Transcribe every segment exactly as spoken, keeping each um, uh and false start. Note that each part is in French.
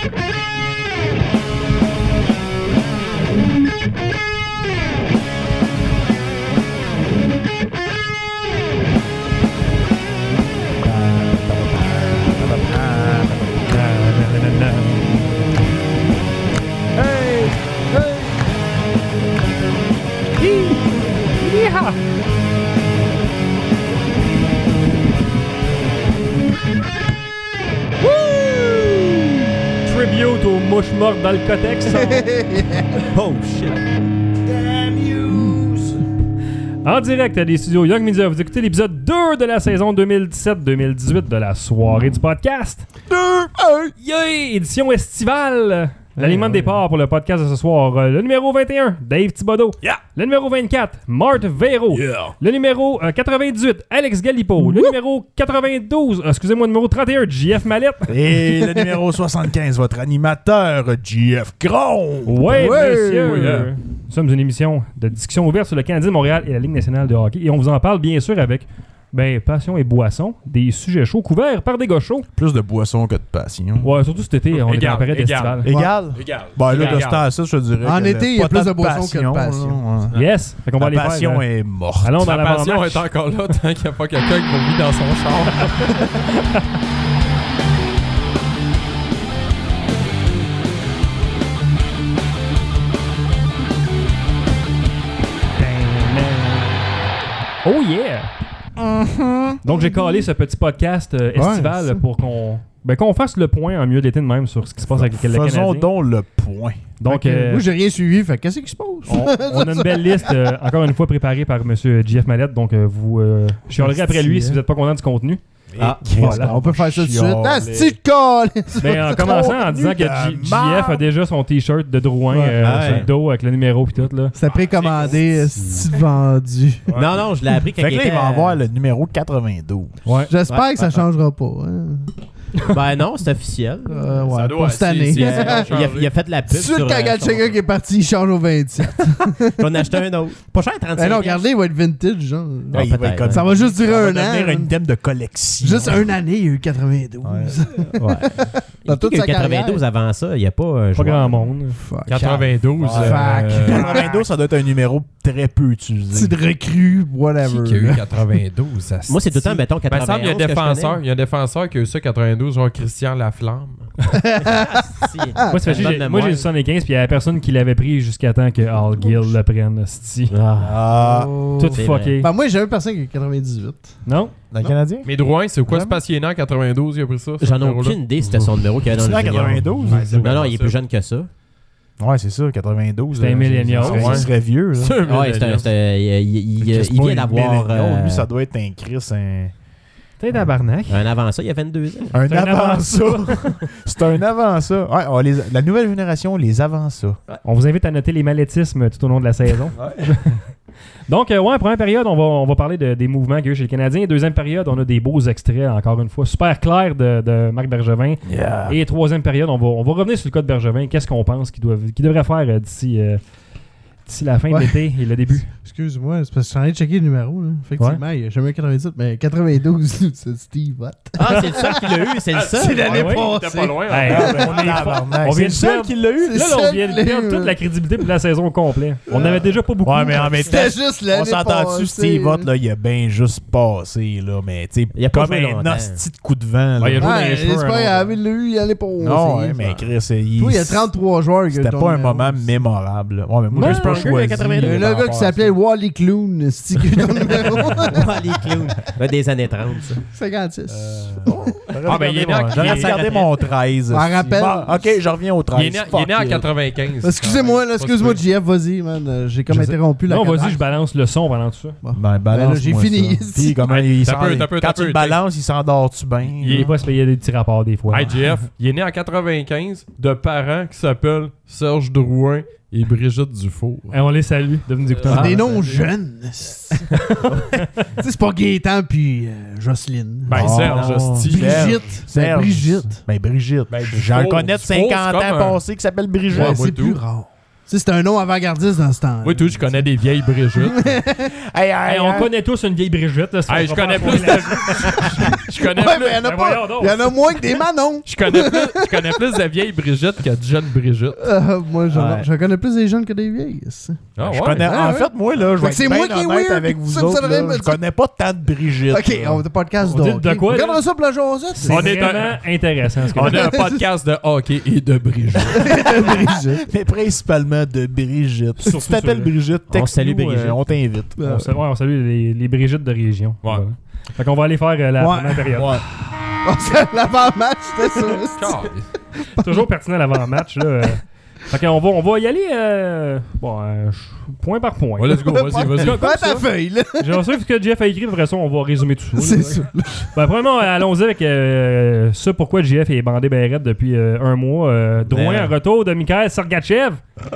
Tribute aux mouches mortes dans le cotex. Oh shit. Damn yous. En direct des studios Young Media, vous écoutez l'épisode deux de la saison deux mille dix-sept deux mille dix-huit de la soirée du podcast. deux, un. Yeah! Édition estivale. L'alignement Ouais, de ouais. départ pour le podcast de ce soir. Euh, le numéro vingt et un, Dave Thibodeau. Yeah. Le numéro vingt-quatre, Marthe Véro. Yeah. Le numéro euh, quatre-vingt-dix-huit, Alex Galipo. Le numéro quatre-vingt-douze, euh, excusez-moi, le numéro trente et un, J F Mallette. Et le numéro soixante-quinze, votre animateur, J F Cron. Ouais, Ouais, monsieur. ouais, yeah. Nous sommes une émission de discussion ouverte sur le Canadien de Montréal et la Ligue nationale de hockey. Et on vous en parle bien sûr avec ben, passion et boisson, des sujets chauds couverts par des gars chauds. Plus de boisson que de passion. Ouais, surtout cet été, on est Égal, dans la période égal. estivale. Égal? Égal. Ben là, Égal. de ce temps à ça, je te dirais. En que été, il y a pas plus tant de boisson que de passion. là, ouais. Yes, fait qu'on va La aller passion faire. euh, est morte. Allons dans La passion l'avant-match. est encore là tant qu'il n'y a pas quelqu'un qui vomit dans son char. Oh yeah! Donc j'ai calé ce petit podcast euh, estival ça. pour qu'on ben, qu'on fasse le point en milieu d'été de même sur ce qui se passe avec le Faisons Canadien. donc le point. Donc Fait que, euh, moi, j'ai rien suivi. Fait qu'est-ce qui se passe? on, on a une belle liste, euh, encore une fois préparée par M. J F Mallette. Donc euh, vous euh, chialerez après lui si vous n'êtes pas content du contenu. Ah, voilà. On peut faire ça tout de suite. Chialer. Ah, c'est de colle! Ben, en commençant en disant que J- J F a déjà son t-shirt de Drouin Ouais. euh, Ouais. sur le dos avec le numéro et tout là. C'était précommandé, c'est vendu. Non, non, je l'ai appris quand Fait que il là, était... il va avoir le numéro quatre-vingt-douze. Ouais. J'espère Ouais, que ça ouais, changera pas. hein. Ben non, c'est officiel. Euh, ouais, Ça doit, pour cette si, année. si, Il si. a, il a- il a fait de la pub Sûr sur... quand euh, Gatchega qui est parti, il change au vingt-sept. son- On a acheté un autre. Pas cher, trente-cinq. Ben non, regardez, il va être vintage, genre. Ah, il va peut-être, être comme- Ça va juste durer Ça va un devenir an. un thème de collection. Juste une année, il y a eu quatre-vingt-douze. Ouais. Ouais. Dans Qui toute qui a eu sa carrière. quatre-vingt-douze avant ça, il n'y a pas un Pas joueur. grand monde. Fuck. quatre-vingt-douze. Ouais. Fac. euh, quatre-vingt-douze, ça doit être un numéro très peu utilisé. Petite recrue, whatever. Qui qui a eu quatre-vingt-douze? ça Moi, c'est tout le temps, se- mettons, Ben, il me semble qu'il y a un quatre-vingt-onze que je défenseur. connais. Il y a un défenseur qui a eu ça quatre-vingt-douze, genre Christian Laflamme. Si. Moi, ça fait chier, j'ai- moi j'ai le soixante-quinze puis il y a personne qui l'avait pris jusqu'à temps que Al Gill le prenne. sti. Ah. Ah, Oh. Tout c'est fucké. Ben moi, j'ai une personne qui a quatre-vingt-dix-huit. Non? dans le Canadien? Mais Drouin, c'est quoi? C'est Vraiment? parce qu'il est né en quatre-vingt-douze, il a pris ça? ce J'en ai numéro-là? aucune idée, c'était son numéro qu'il y avait C'est dans en le junior. quatre-vingt-douze? Ouais, c'est Non, non, vraiment il est ça. plus jeune que ça. Ouais, c'est ça, quatre-vingt-douze. C'était là, un millénial. Il serait, Ouais. il serait vieux, là. C'est un Ouais, c'est un- millénial. c'est un- il, il- il- C'est il pas vient un d'avoir millénial. euh, Lui, ça doit être un Chris, un... T'es tabarnak. un avant ça, il y a vingt-deux ans. Un C'est un avant avant ça. C'est un avant ça. Ouais, on les- la nouvelle génération, les avant ça. On vous invite à noter les mallettismes tout au long de la saison. Donc, euh, ouais, première période, on va, on va parler de- des mouvements qu'il y a eu chez les Canadiens. Deuxième période, on a des beaux extraits, encore une fois, super clairs de, de Marc Bergevin. Yeah. Et troisième période, on va, on va revenir sur le cas de Bergevin. Qu'est-ce qu'on pense qu'il doit, qu'il devrait faire euh, d'ici, euh, d'ici la fin Ouais. de l'été et le début? Excuse-moi, c'est parce que je suis en train de checker le numéro. Là. Effectivement, il y a jamais eu quatre-vingt-dix-huit, mais quatre-vingt-douze, c'est Steve Watt. Ah, c'est le seul qui l'a eu, c'est le seul. C'est l'année ouais, passée. T'es pas loin. Hey, hein? on est Tabarnak. on C'est vient le de seul perdre- qui l'a eu. C'est Là, là, on seul vient de qui l'a perdre eu, toute hein. la crédibilité pour la saison complète. On n'avait déjà pas beaucoup. Ouais, mais en même temps, C'était juste l'année on s'entend-tu, passée. Steve Ott, là, il a bien juste passé, là, mais tu sais, Il a pas comme joué un longtemps. hostie de coup de vent. Ouais, il a là. joué dans les Ouais, cheveux, c'est un pas autre. grave, il l'a eu l'année passée. Non, ouais, mais Chris, il, Toi, il y a trente-trois joueurs. c'était pas un moment mémorable. là. Ouais, mais moi, Ouais, j'ai pas Pronger, choisi. il y a quatre-vingt-deux. Il y a un par gars rapport qui à s'appelait ça. Wally Clown, c'est qui est dans le numéro Ah, les clowns. Ouais, des années trente, ça. cinquante-six. Ah, ben, il est né en- J'aurais il est- regardé mon treize. En rappel. Bon, ok, je reviens au treize. Il est né, il est né en Fuck you. quatre-vingt-quinze. Excusez-moi, là, excuse-moi, J F, vas-y, man. euh, J'ai comme Je sais- interrompu la Non, vas-y, cadence. je balance le son pendant tout ça. Bon. Ben, balance. Ben là, j'ai fini. Puis, comment il T'as s'en- peu, t'as peu, Quand t'as tu peu, le t'as- balances, il s'endort-tu bien? Il est pas se payer des petits rapports des fois. Hey, J F, il est né en quatre-vingt-quinze de parents qui s'appellent Serge Drouin et Brigitte Dufour. Hey, on les salue de nous écouter. C'est Ah, des noms salut. jeunes. Tu sais, c'est pas Gaétan puis euh, Jocelyne. Ben, Oh, Serge, non. hostie. Brigitte. Serge. Ben, Brigitte. Ben, Brigitte. Ben, J'en Dufour. connais de Dufour, cinquante c'est ans comme un- passés qui s'appelle Brigitte. Ouais, moi, c'est tout. plus rare. sais, c'est un nom avant-gardiste dans ce temps. Oui, tout, je connais des vieilles Brigitte. Hey, hey, Hey, on hey. connaît tous une vieille Brigitte. Là, Hey, je connais plus de... Je connais Ouais, plus... mais il y en a Ben pas. voyons donc. Il y en a moins que des Manon. Je connais plus, je connais plus de vieilles Brigitte que de jeunes Brigitte. Euh, moi, je, Ouais. je connais plus des jeunes que des vieilles. ça. Ah Je ouais? connais, Ouais, en ouais. fait, moi, là, je Fait vais que c'est être moi bien qui est honnête weird. avec vous Ça, vous autres. savez, là, me je dire. connais pas tant de Brigitte. Ok, là. on a un podcast On de dit hockey. de quoi, On là? regardera ça pour la Josette. C'est On est vraiment intéressant. Ce que On a un podcast de hockey et de Brigitte. Brigitte. Mais principalement de Brigitte. Si tu Surtout t'appelles ça. Brigitte, On texte salue Brigitte. on t'invite. On, salue, ouais, on salue les, les Brigitte de région. Ouais. Voilà. Fait qu'on va aller faire euh, la Ouais. première période. Ouais. On s'est- L'avant-match, c'était ça. Toujours pertinent l'avant-match. Là. euh. Fait qu'on va, on va y aller euh, bon, euh, point par point. Ouais, let's go, vas-y, vas-y. Comme Pas ça. ta feuille, là. J'ai reçu ce que Jeff a écrit, après ça, on va résumer tout ça. C'est là. ça. Ben, premièrement, allons-y avec euh, ça pourquoi J F est bandé ben raide depuis euh, un mois. Euh, Drouin, Ben. un retour de Mikhail Sergachev.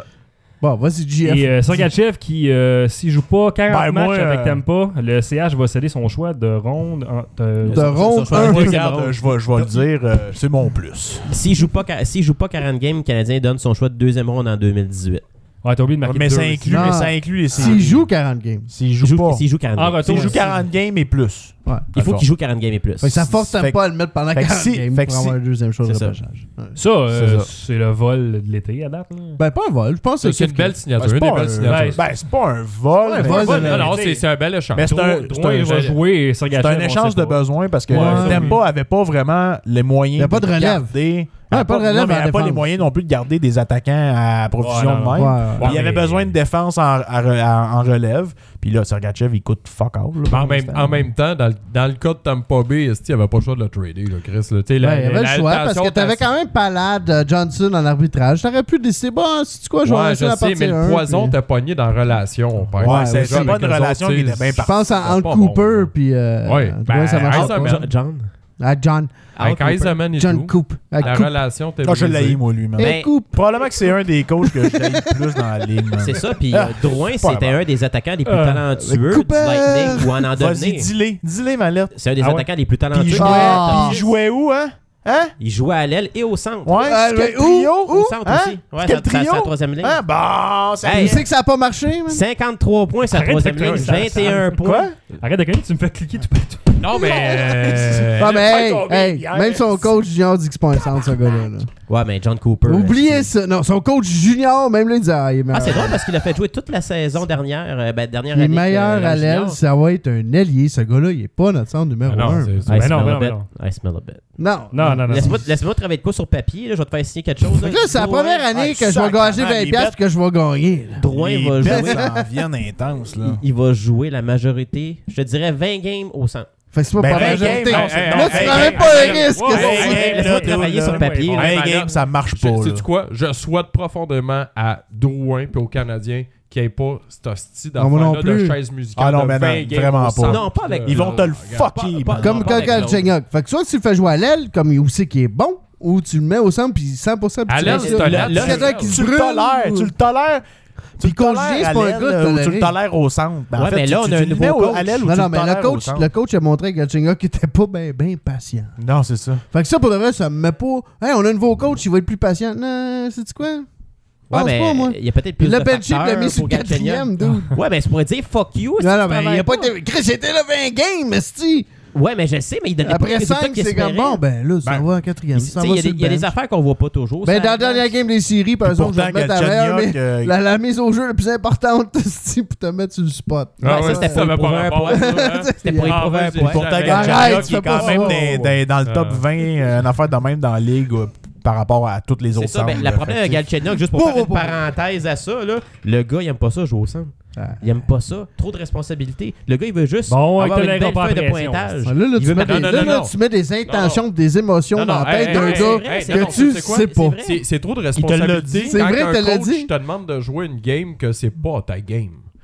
Bon, vas-y, J F. Et euh, Sergachev qui, euh, s'il joue pas quarante Ben, moi, matchs avec euh, Tampa, le C H va céder son choix de ronde. En, de- De ronde Son choix un. de deuxième Regarde, ronde. je vais, je vais le dire, euh, c'est mon plus. S'il joue pas qua- s'il joue pas quarante games, le Canadien donne son choix de deuxième ronde en deux mille dix-huit. Ah, t'as oublié de marquer Mais deux ça, aussi. inclut, Non. mais ça inclut les séries. S'il joue quarante games. S'il S'il joue joue, pas. s'il joue quarante En games. retour, S'il joue si- quarante games et plus. Ouais. Il faut D'accord. qu'il joue quarante games et plus. Fait que ça force Fait que- pas à le mettre pendant fait que quarante si- games fait que pour si- avoir un deuxième choix de C'est ça. repêchage. Ouais. Ça, euh, C'est ça. c'est le vol de l'été à date. Là. Ben, pas un vol. Je pense que C'est une belle Ben, signature, c'est une des pas belles un- signatures. Ben, c'est pas un vol. Ouais, mais- vol, Ouais, de- non, non, mais c'est c'est un bel échange. Mais c'est un, Drouin, c'est Drouin, il un- va jouer et Sergachev, c'est un on échange sait de pas. besoin parce que Ouais. Tempa avait pas vraiment les moyens Il y a pas de relève. garder. Ouais, pas de relève non, mais il en avait pas les défense. moyens non plus de garder des attaquants à profusion Ouais, de non. même. Ouais. Puis il Ouais, avait mais- besoin de défense en, à- à- en relève. Puis là, Sergachev, il coûte fuck all. là, Mais en pour même, l'instant. en même temps, dans, le- dans le cas de Tampa Bay, il n'y avait pas le choix de le trader, là, Chris. Là. Tu sais, la- Ouais, il y avait la- le choix la- parce que l'allocation t'avais était- quand même Palade, euh, Johnson en arbitrage. T'aurais pu décider, bon, c'est quoi, je vais Ouais, laisser je la sais, partie mais le un, poison puis- t'as pogné dans la relation. par Ouais, exemple. c'est aussi. c'est pas Avec une eux relation autres, qui était tu sais, bien Je partie. pense à c'est Al pas Cooper, bon. puis. euh, Ouais, Drouin, ben, ça marche Eisenman. pas. Jo- John. À John. Avec Al Eisenman et John tout, Coop. À la Coop. relation t'es Ah, je l'ai, moi, lui, man. Mais- Et Coop. Probablement que c'est un des coachs que je l'ai le plus dans la ligue, man. C'est ça, puis euh, Drouin, pas c'était mal. un des attaquants les plus Euh, talentueux Cooper. du Lightning ou en en Vas-y, devenir. dis-les. Dis-les, ma lettre. C'est un des Ah ouais. attaquants les plus Puis il talentueux. jouait, Ah. puis il jouait où, hein? Hein? Il jouait à l'aile et au centre. Ouais, Ah, c'est mais quel où? trio? Au centre Hein? aussi. Ouais, Quel ça- ça- trio? c'est la troisième ligne. Hein? Bon, ça Hey, Tu sais que ça n'a pas marché, man? cinquante-trois points, c'est la Arrête de troisième ligne. cogner, ça- vingt et un Quoi? points. Arrête de cogner, tu me fais cliquer tout partout. Non, mais. euh, Ah, mais hey, tombé hey, hier. même son coach junior dit que c'est pas un centre, ce gars-là. là. Ouais, mais John Cooper. Oubliez euh, ça. Non, son coach junior, même là, il dit Ah, il est Ah, meilleur. c'est drôle parce qu'il a fait jouer toute la saison dernière, euh, ben, dernière Il est année. meilleur que, à euh, l'aile, junior. ça va être un ailier. Ce gars-là, il est pas notre centre numéro Ah non, un. c'est- I c'est- Ben smell non, a ben non, bit. ben I smell a bit. Non. Non, non, non. Laisse-moi laisse-moi travailler de quoi sur papier, là, je vais te faire signer quelque chose. Fait que là, c'est la Drouin- première année Ouais, que je vais sacrément, gager vingt les piastres bêtes. que je vais gagner. là. Drouin Les va bêtes jouer. s'en viennent intenses, là. Il, il va jouer la majorité, je te dirais vingt games au centre. Fait que c'est pas Ben, pas la vingt majorité. games, non, c'est- Là, non, tu hey, prends hey, même pas hey, le hey, risque. ouais, c'est- hey, hey, Laisse-moi là, travailler là, sur là, papier. ouais, là. Hey, madame, game, ça marche Je- pas, là. Sais-tu quoi? Je souhaite profondément à Drouin et aux Canadiens qu'il n'y ait pas ce style Non, moi non d'affaire-là de plus. chaise musicale Ah non, de mais non, vingt games vraiment au pas. centre. Non, pas avec- Ils vont te le Regarde, fucker, pas- man. Comme Non, pas avec Kaka l'autre. Chenyok. Fait que soit tu le fais jouer à l'aile, comme il sait qu'il est bon, ou tu le mets au centre, puis cent pour cent. puis À tu l'aile, laisses c'est là. un Là, latéral. là, quelqu'un qui se Tu le brûle. tolères, tu le tolères. Tu Puis le tolères Congier, à c'est pas un l'aile, gars de ou tu tolérer. le tolères au centre. Ben, en Ouais, fait, mais tu- là, on tu a un le nouveau mets au- coach. à l'aile ou Non, tu non, le mais le tolères au coach, centre. le coach a montré que Chenyok était pas bien ben patient. Non, c'est ça. Fait que ça, pour de vrai, ça me met pas. Hey, on a un nouveau coach, il va être plus patient. Non, c'est-tu quoi? Ouais, Pense mais pas, moi. il y a peut-être Puis plus le de bench facteurs l'a mis sur pour le quatrième, Galchenyuk. dude. Ouais, mais c'est pour dire fuck you. si Non, tu non, mais il travailles a pas été. Chris, il était là vingt games, esti. Ouais, mais je sais, mais il donne pas Après les résultats cinq, qu'il c'est comme espérait. bon, ben là, ça Ben, va en quatrième. Il Ça tu sais, va il y a sur des- le il y a des bench. affaires qu'on voit pas toujours. Ben, ça dans la glace. dernière game des séries, par exemple, je vais Pourtant, te mettre à meilleure, mais Galchenyuk, euh, la, la mise au jeu la plus importante, c'est pour te mettre sur le spot. Ah Ouais, ça, ouais, c'était ça pour avait prouver pas un rapport, point. ça, hein? C'était pour y Ah, prouver un vas-y, point. Pourtant, Arrête, Galchenyuk, tu il est fais quand pas même ça. dans, dans- dans le top Euh. vingt, euh, une affaire de même dans la ligue euh, par rapport à toutes les C'est autres ça, ben, centres, la là. problème Fait avec que, Galchenyuk, juste pour Bon, faire une bon, bon. parenthèse à ça, là, le gars, il aime pas ça jouer au centre. Ah. Il aime pas ça. Trop de responsabilités. Le gars, il veut juste Bon, avoir une tolérera belle pas feuille de la pression, pointage. Ah, Là, là, Il tu, veut mets mettre- des, non, là, non, là, non. tu mets des intentions, des émotions Non, non, dans la hey, tête d'un hey, gars hey, vrai, hey, c'est que non, tu c'est quoi? sais C'est pas. vrai. C'est c'est trop de Il te l'a responsabilité. dit. C'est Quand vrai, un te l'a coach dit. te demande de jouer une game que c'est pas ta game.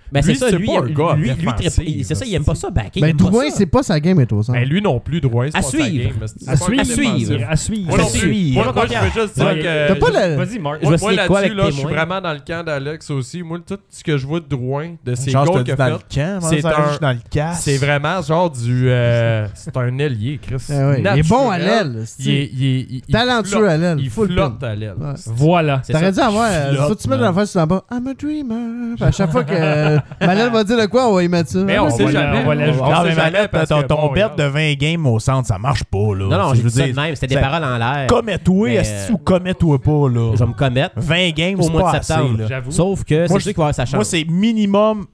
Ben, Lui, c'est ça, c'est lui, pas un il- gars lui, lui, défensif, il- c'est ça, il aime pas ça, backer. Ben, il aime pas Drouin, ça. c'est pas sa game, et au centre. Ben, lui non plus, Drouin, c'est À pas sa suivre. game. mais c'est À pas un suivre. gars À suivre. défensif. À suivre. Moi non À plus. suivre. Moi, Moi, moi, je confiance. veux juste dire Ouais, que... T'as pas le- Vas-y, Marc. Je vais Moi, signer moi quoi là-dessus, avec là, je suis témoin? vraiment dans le camp d'Alex aussi. Moi, tout ce que je vois de Drouin, de ses Genre, je goals te qu'il dis a dans le fait, camp, moi, c'est ça un- arrive dans le casse. c'est vraiment genre du... euh, c'est un ailier, Chris. Ah ouais, il est bon à Naturel. l'aile. Il est, il est, il- il Talentueux flotte. à l'aile. Il Full flotte pin. à l'aile. Ouais. Voilà. C'est T'aurais ça. dû avoir. euh, Flotte, Faut que tu mettes man. la face sur la bas. I'm a dreamer. Puis à chaque fois que euh, Manel va dire de quoi, on va y mettre ça. Mais on, On sait va la- jamais. on va l'ajouter. On Non, sait mais jamais Manette, parce ton, que ton bon, bet regarde. de vingt games au centre, ça marche pas, là. Non, non, C'est- j'ai je dit ça veux de dire, même. C'était des c'est- paroles en l'air. Commets-toi, Mais, est-ce euh, ou commets-toi pas, là. Je vais me commettre vingt games, au c'est mois pas de assez, septembre. là. J'avoue. Sauf que Moi, c'est je- sûr qu'il va avoir sa chance. Moi, c'est minimum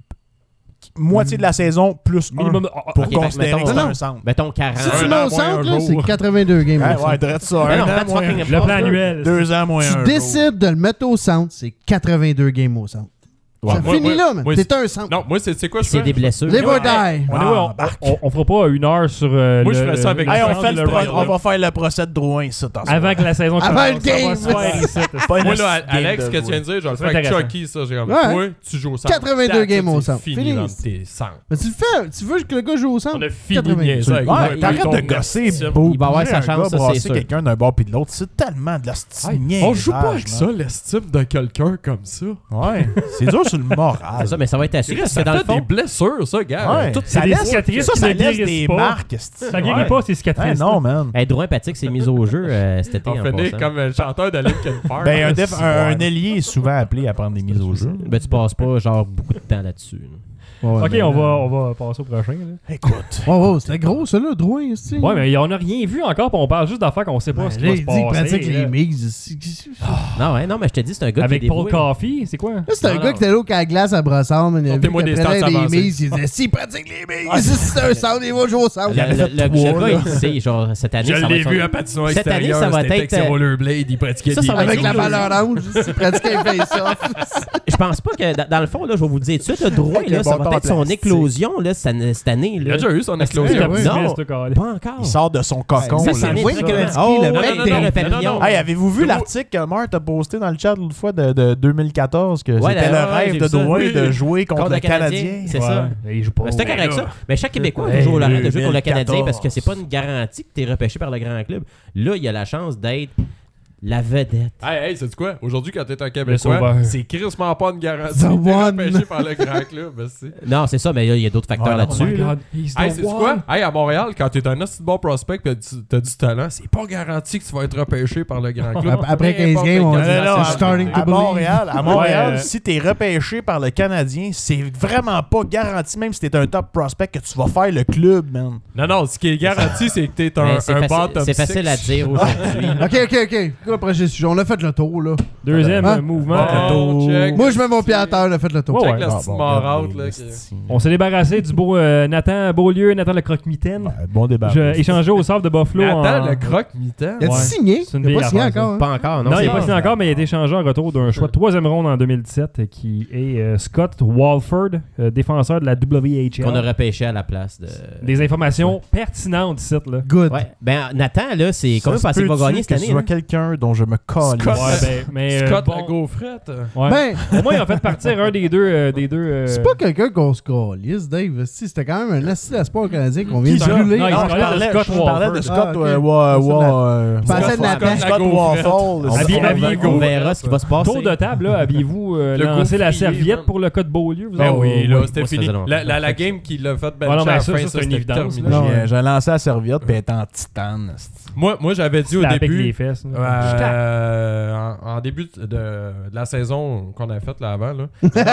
moitié de la saison plus Minimum. un oh, pour ok, considérer fait que que c'est mettons- un centre. Mettons quarante. Si tu Un mets an au moins un centre, là, jour. c'est quatre-vingt-deux games. Ouais, au ouais, centre. drette ça. Ben Un non, an, that's moins fucking un- Le plan impossible. annuel. Deux ans, moins un Tu jour. décides de le mettre au centre, c'est quatre-vingt-deux games au centre. Ça Moi- finit moi- là, man. moi, T'es un centre. Non, moi, c'est c'est quoi je S'il y a fais? des blessures. Live or Ouais. die. On, est- on- Ah, on- on fera pas une heure sur euh, Moi, le, je ferais ça avec le Hey, on centre fait de le le pro- Royal. on va faire le procès de Drouin, ça, t'en Avant que la saison Avant commence. le game. Ça va se faire ici. Pas une Moi, là, game Alex, de ce que tu jouer. viens de dire, je vais le C'est faire avec intéressant. Chucky, ça. J'ai comme, Ouais. toi, tu joues au centre. quatre-vingt-deux That's it, games au c'est centre. Fini, Fini. là, t'es centre. Mais tu le fais. Tu veux que le gars joue au centre? On a fini quatre-vingt-deux. de niaiser avec Ouais, moi, t'arrêtes ton de gosser, estime. beau. Il va avoir sa Un chance, gars ça, c'est brasser sûr. quelqu'un d'un bord puis de l'autre, c'est tellement de la Hey, on joue pas avec ça, l'estime de quelqu'un comme ça. Ouais, c'est dur sur le moral. C'est ça, mais ça va être assez. Parce que Ça dans le fait des fond, blessures, ça, gars. Ouais. Tout- C'est ça des laisse, cicatrices ça, qui ça ne laisse guérissent des pas. marques. esti. Ça guérit Ouais. pas, ces cicatrices. Ouais, non, man. hey, Drouin Patrick s'est mis au jeu euh, cet été. On en finit passant. comme le chanteur de Linkin Park. Ben, un, là, def- c'est un, bon. un ailier est souvent appelé à prendre des mises au jeu. Ben, tu passes pas genre beaucoup de temps là-dessus. là. Ok, on va, on va passer au prochain. là. Écoute. Oh, oh, c'était gros, ça, là, Drouin, ici. Ouais, mais on n'a rien vu encore, puis on parle juste d'affaires qu'on sait pas Ben, ce qui là, va il se dit qu'il passer. pratique là. les mix ici. Non, ouais, non, mais je te dis, c'est un gars Avec qui est Paul dévoué. Coffey, c'est quoi? Là, c'est un Non, gars non. qui était là au camp à glace à Brossard, mais il a vu Sortez-moi des qu'après stats là, les avancées. mises, il disait, s'il pratique les mises, c'est un sound, il va jouer au sound. Le, Il avait le- fait le- le trois, gars, là. il sait, genre, cette année, Je ça va l'ai être vu son- à patinoire Cette année, extérieure, ça va c'était être, avec ses euh, rollerblades, il pratiquait ça, des ça va être Avec la Avec balle orange, s'il pratiquait un face-off. Je pense pas que, dans, dans le fond, là, je vais vous le dire tout de suite, le Drouin, Avec là, le ça bâton va être en son plastique. éclosion, là, cette, cette année, Il a là. déjà eu son C'est explosion. un oui. optimiste, Non. toi, Carl. Pas encore. Il sort de son cocon. Ça, là. ça Oui, m'étonne. Gretzky, Oh, le non, mec non, des- non, le non, papillon. non, non. Hey, avez-vous vu Drouin- l'article que Marthe a posté dans le chat l'autre fois de, de deux mille quatorze que Ouais, c'était le ouais, ouais, rêve j'ai de vu ça. Drouin Oui. de jouer contre, Contre le le Canadien, Canadien? c'est ça. Ouais, il joue pas. Ben, c'était Ouais, correct là. ça. Mais chaque Québécois a Hey, toujours le rêve de jouer contre le deux mille Canadien parce que quatorze. c'est pas une garantie que tu es repêché par le grand club. Là, il y a la chance d'être la vedette. Hey, hey, c'est quoi? Aujourd'hui, quand t'es un sauveur. Québécois, c'est crissement pas une garantie. The T'es one. repêché par le grand club. ben, c'est- Non, c'est ça, mais là, il y a d'autres facteurs Ouais, là-dessus. Oh my là. God, he's the Hey, c'est one. quoi? Hey, à Montréal, quand t'es un assez bon prospect et t'as du talent, c'est pas garanti que tu vas être repêché par le grand club. Après- après Peu quinze importe games, on quelle dit, Non, non, nation non, c'est starting to à believe. Montréal, à Montréal, Ouais, euh, si t'es repêché par le Canadien, c'est vraiment pas garanti, même si t'es un top prospect, que tu vas faire le club, man. Non, non, ce qui est garanti, c'est que t'es un, Mais c'est un facile, bottom c'est facile à six. dire aujourd'hui. Ok, ok, ok. Quoi, prochain sujet? On a fait le tour, là. Deuxième Hein? euh, mouvement. Bon, check. Moi, je mets mon pied à terre, on a fait le tour. Ouais, Check ouais. la Ah, petite bon, marâtre, regardez, là. le qui- sti. On s'est débarrassé du beau euh, Nathan Beaulieu, Nathan le croque-mitaine. Ouais, bon débat. Je- échangé au Sable de Buffalo. Mais en... attends, le croque-mitant. Il a Ouais. signé? C'est une Il a vieille pas signé affaire, ça. encore. Pas encore, non? Non, il c'est- n'est pas signé encore, mais il a été échangé en retour d'un choix de troisième ronde en deux mille dix-sept euh, qui est euh, Scott Walford, euh, défenseur de la W H L. qu'on a repêché à la place de. Des informations pertinentes ici, là. Good. Ouais. Ben, Nathan, là, c'est Ça combien se pensez qu'il va peut-tu gagner cette que année? ce soit hein? quelqu'un dont je me colle. Scott. Ouais, ben, mais, euh, Scott bon, la gaufrette. ouais. Ben, Au moins, ils ont fait partir un des deux. euh, des deux euh, c'est pas quelqu'un qu'on se calisse, Dave. Si, c'était quand même un assis d'espoir canadien qu'on vient Qui de ça? brûler. Non, il Non, se je parlait de parlais, Scott je parlais de Walford. Scott Ah, ok. euh, Wa- Je Wa- euh, pensais de Scott- Nathan. Scott Waffle. Habi- Scott- habiez-vous- On verra ce qui va se passer. Tour de table, là, aviez-vous euh, Le lancé la gaufrier, serviette man. pour le code Beaulieu? Vous Ben avez- oui, là, oui, c'était moi, ça fini. faisait longtemps. La, la, la game qui l'a fait bencher Ouais, non, mais à la ça, fin, ça, ça, c'est une c'était évidence, terminé. là. Non, J'ai j'ai lancé la serviette puis elle était en titane. esti. Moi, moi j'avais dit au C'était avec les début, fesses. là. euh, en, en début de, de la saison qu'on a faite là avant, là,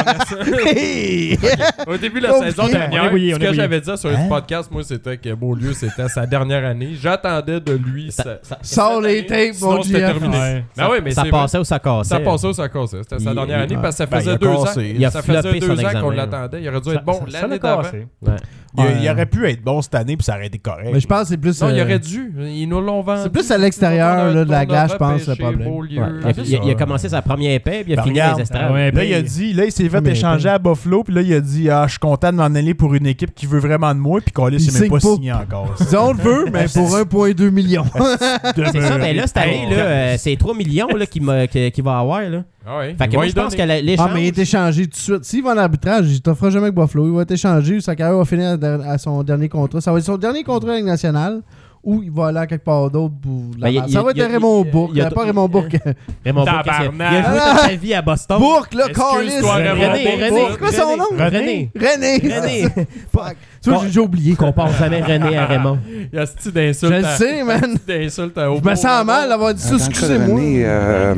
Hey! au début de la Oh, saison putain. dernière, On est bouillé, ce on est que bouillé. j'avais dit sur Hein? le podcast, moi, c'était que Beaulieu, c'était sa dernière année. J'attendais de lui. Ça- sa- ça- Sors les tapes, Sinon, mon c'était G F. terminé. Ouais. Ben oui, mais ça c'est passait ou ça cassait. Ça passait ou ça cassait. C'était sa Il- dernière il- année parce que ça Ben, faisait il a deux ans. cassé. Il a Ça faisait floppé deux son ans qu'on examen. l'attendait. Il aurait dû Ça- être bon ça- ça l'année l'a d'avant. cassé. Ouais. Il, Ouais. il aurait pu être bon cette année puis ça aurait été correct. Mais je pense que c'est plus. Non, il euh, aurait dû. Ils nous l'ont vendu. C'est plus à l'extérieur là, de la glace, je pense pense, le repêché, problème. Beaulieu. Ouais. Il, a, il a- il a commencé sa première paix, puis il a Ben, fini regarde, les estrades. ouais, Là, il a puis- dit, là, il s'est Ah, fait mais- échanger à Buffalo, puis là, il a dit, ah, je suis content de m'en aller pour une équipe qui veut vraiment de moi, puis qu'on Il s'est même pas signe pas. signé encore. Dis, on le veut, mais pour un virgule deux million. C'est ça, mais là, cette année, là, euh, c'est trois millions là, qu'il m'a- que- qu'il va avoir. Là. Ah ouais. Fait que Ils vont moi, y je pense que donner. la- l'échange... Ah, mais il est échangé tout de suite. S'il va en arbitrage, il t'offrira jamais avec Buffalo. Il va être échangé, sa carrière va finir à, der- à son dernier contrat. Ça va être son dernier contrat avec nationale ou il va aller à quelque part d'autre pour la Ben, il y a- merde. Ça va il y a- être un Raymond il y a- Bourque. il y a- Pas Raymond Bourque. Raymond Bourque, Tabarnak. il a joué toute sa vie à Boston. Bourque, là, Excuse-toi, Carlis. Raymond René, Bourque. René, C'est quoi son nom? René. René. René. Fuck. Tu vois, j'ai déjà oublié. Compare jamais René à Raymond. Il y a ce Je d'insulte. le sais, man. D'insulte à Je me sens mal d'avoir dit ça, excusez-moi. Euh,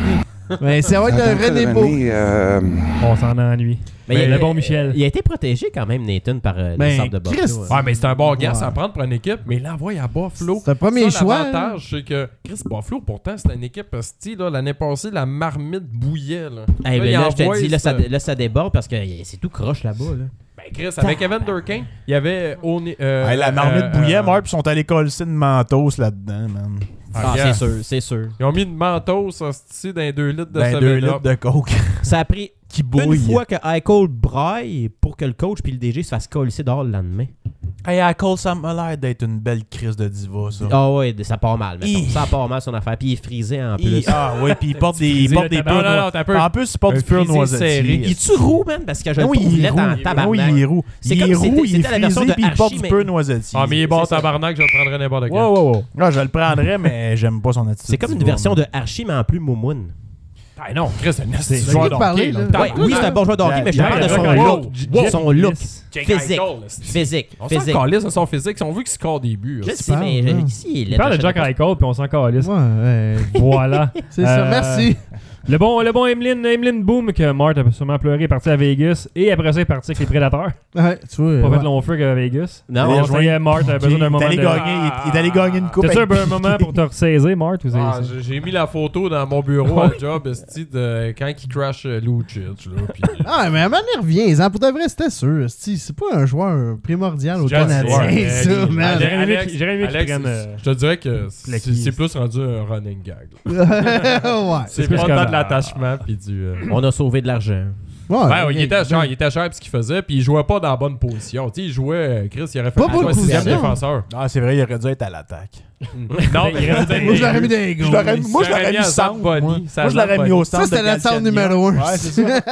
Mais ça va être un René Bourque. euh, On s'en ennuie. Mais Mais il- le bon Michel. Il a été protégé quand même, Nathan, par euh, les Ben, sortes de Christ. Buffalo. hein. Ouais, mais c'est un bon gars Ouais. à prendre pour une équipe, mais l'envoyer à Buffalo. C'est un premier ça, choix. L'avantage, c'est que Chris Buffalo, pourtant, c'était une équipe style. là, L'année passée, la marmite bouillait. Là, Hey, Là, mais il là, je te envoie dis, là ça, ce- là, ça déborde parce que y- c'est tout croche là-bas. Là. Ben, Chris, avec Evan Durkin, il y avait. Oni- euh, Hey, la marmite euh, bouillait, euh, Mark, puis ils sont allés coller une mentos là-dedans, man. Ah, yeah. c'est sûr, c'est sûr. Ils ont mis une mentos hostie, dans deux litres de Ben, deux seven litres up. de coke Ça a pris qui une bouille. fois que Eichel braille pour que le coach puis le D G se fassent coller dehors le lendemain. Hey, à Cole, ça m'a l'air d'être une belle crise de diva, ça. Ah ouais, ça part mal, mettons. Hi. Ça part mal son affaire. Puis il est frisé en plus. Il- Ah oui, puis il porte des, il frisé, porte le des tabac. purs Non, non, non, noirs. t'as un peu. En plus, il porte un du pur frisé noisetier. serré. Il est-tu roux, man? Parce que je Ah le oui, trouve il est laid roux. en Oui, tabarnak. il est roux. C'est Il comme est si roux, c'était- il est c'était la version frisé, de puis il porte Archie, du mais- pur noisetier. Ah, mais il est bon C'est ça. tabarnak, je le prendrais n'importe quand. Wow, wow, wow. Ah, je le prendrais, mais j'aime pas son attitude. C'est comme une diva, version man. de Archie, mais en plus moumoune. Ah non, Chris, c'est un C'est- esti c'est joueur qui parlait, d'hockey, là? là. Ouais, oui, c'est un bon joueur de hockey, mais je te Jack parle de son Eichel. look. Wow. Son look. Jake Physique. Eichel, esti. Physique. On s'en Physique. calisse de son physique. Si on veut qu'il score des buts. Je là. sais, mais parle, je- là. ici, il est Il laid, parle de je Jack sais pas. Eichel, puis on s'en calisse. Ouais, ouais. Voilà. C'est ça, Euh, merci. Le bon, le bon Emeline, Emeline Boom, que Mart a sûrement pleuré, est parti à Vegas. Et après ça, il est parti avec les Prédateurs. Ouais, tu vois. Pas ouais. fait long feu qu'à Vegas. Non, on rejoint- sait, Mart a besoin d'un Il moment est allé de... gagner- il est- il est allé gagner une coupe. T'as-tu avec un bon moment pour te ressaisir, Mart? Ou c'est... Ah, j'ai- j'ai mis la photo dans mon bureau à job, esti, de quand il crash euh, Lucic, là. Puis, Ah, mais à un moment donné, reviens. Pour de vrai, c'était sûr. C'est c'est pas un joueur primordial au C'est un Canadien, joueur, mais ça, il- man. J'aurais aimé Alex- qu'il- j'aurais aimé qu'il Alex, prenne, euh, je te dirais que c'est Flecky. c'est plus rendu un running gag. là. ouais. C'est plus pas comme- tant de l'attachement puis du. euh, On a sauvé de l'argent. Ouais, Ben, ok. il était cher, il était cher pis ce qu'il faisait, puis il jouait pas dans la bonne position. Tu sais, il jouait, euh, Chris, il aurait fait Pas un bonne joueur sixième position. défenseur. Ah, c'est vrai, il aurait dû être à l'attaque. Non, mais il restait Moi, je l'aurais mis dans les Je gars. l'aurais mis- Moi, je l'aurais mis à centre. Zamboni, Moi, ça Moi, je l'aurais mis au centre. Ça, c'était de la sound Galchenyuk. numéro un. Ouais, c'est ça.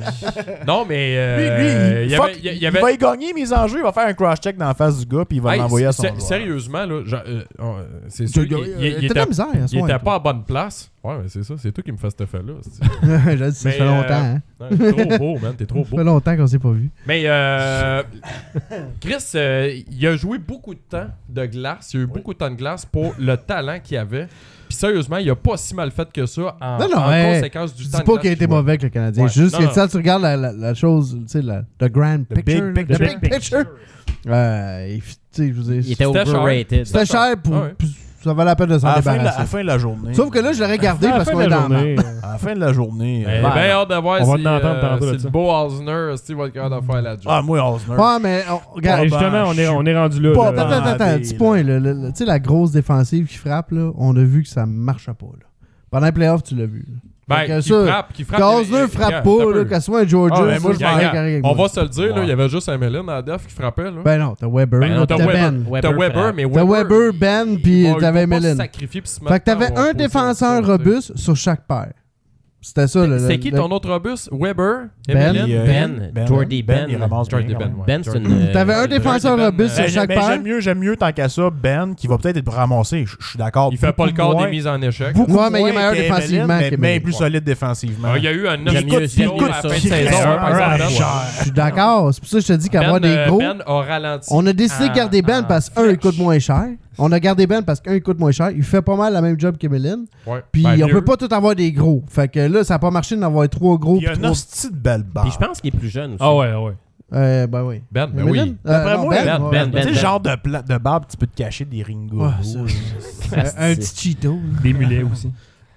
Non, mais. euh, Lui, lui, il y fuck, avait- il y- il y il avait- va y gagner mes enjeux, il va faire un cross-check dans la face du gars, puis il va Hey, l'envoyer à son sé- joueur. Sérieusement, là, genre, euh, euh, c'est sûr Il qu'il il- il T'as de la était, misère, à ce il moment, était toi. pas à bonne place. Ouais, mais c'est ça, c'est toi qui me fais cet effet-là. c'est- J'ai dit, ça Mais, fait longtemps, euh, hein. Ouais, T'es trop beau, man, t'es trop Ça beau. fait longtemps qu'on s'est pas vu. Mais euh, Chris, euh, il a joué beaucoup de temps de glace. Il a eu beaucoup de temps de glace pour le talent qu'il avait. Puis sérieusement, il a pas si mal fait que ça en, Non, non, en hey, conséquence du Je temps dis de pas glace qu'il a été qu'il jouait. mauvais avec le Canadien. Ouais. Juste Non, que non. ça, tu regardes la, la, la chose, tu sais, la- le grand The big picture. picture. Le big picture. Euh, il- tu sais, je veux dire, Il était C'était cher. overrated. c'était cher pour. Ah ouais. pour- Ça valait la peine de s'en À la fin de la- à la débarrasser. fin de la journée. Sauf que là, je l'aurais gardé À la parce fin qu'on de est la dans la journée, merde. À la fin de la journée. J'ai euh, Ben, bien hâte de voir on va si, l'entendre euh, tantôt si là-dessus. le beau Osner si va être capable de faire la job. Ah, moi, Osner. Ouais, mais on- Ouais, regarde. justement, on est, on est rendu là. Pas là. Attends, attends, attends, bandé, petit là. point. là, le- le- Tu sais, la grosse défensive qui frappe, là, on a vu que ça marchait pas. Là. Pendant les playoffs, tu l'as vu. là. Ben, Fait que qui ça, frappe, qui frappe. Quand il- Osner il- frappe regarde, pas, t'as là, peu. qu'elle soit un Georgia, Ah, mais moi, ça, je c'est regarde, correct avec On moi. va se le dire, là, Ouais. il y avait juste un Mellin à def qui frappait. Là. Ben non, t'as Weber, Ben, là, t'as t'as Weber, Ben. t'as Weber Weber, frappe. mais T'as Weber, Weber, Ben, puis il va- t'avais il va pas se Mellin. sacrifier puis se Fait que t'avais mettre en un position, défenseur tu sais. robuste sur chaque paire. C'était ça. le- C'est le- qui le- ton autre robuste? Weber? Ben. Emeline? Ben, Ben, Jordy Ben, Ben. il ramasse Jordy bien, Ben, quand ouais. Ben, c'est Jordy une. T'avais un euh, défenseur Ben, robuste euh, Ben, sur chaque ben, paire. j'aime mieux, j'aime mieux tant qu'à ça, Ben, qui va peut-être être ramassé. Je je suis d'accord. Il fait pas le beaucoup quart moins- des mises en échec. Beaucoup Ouais, mais il est moins meilleur qu'Emeline, défensivement mais qu'Emeline. bien plus Ouais. solide défensivement. Ah, il y a eu un J'aime neuf mieux- coups de j'aime pion mieux à la ça. fin de Qui saison, reste par un exemple. cher. Je suis d'accord. C'est pour ça que je te dis qu'avoir Ben, des euh, gros. Ben a ralenti. On a décidé de garder Ben en parce qu'un, il flèche. coûte moins cher. On a gardé Ben parce qu'un, il coûte moins cher. Il fait pas mal la même job qu'Emeline. Ouais. Puis Ben, on mieux. peut pas tout avoir des gros. Fait que là, ça a pas marché d'en avoir trois gros. Il y a puis une trois- hostie de belle barre. Puis je pense qu'il est plus jeune aussi. Ah ouais, ouais. Euh, ben oui. Ben, ben Emeline? oui. Euh, D'après non, moi, Ben, Ben, ouais. Ben, Tu sais, Ben. le genre de, pla- de barbe, tu peux te cacher des ringos. Ouais, ça, Un un petit Cheeto. Des mulets aussi.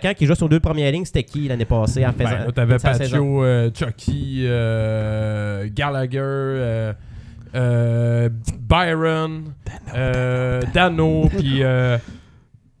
attaquants qui jouaient sur deux premières lignes, c'était qui l'année passée en faisant Ben, là, t'avais sa saison? Patio, euh, Chucky, euh, Gallagher, euh, euh, Byron, euh, Dano, puis euh,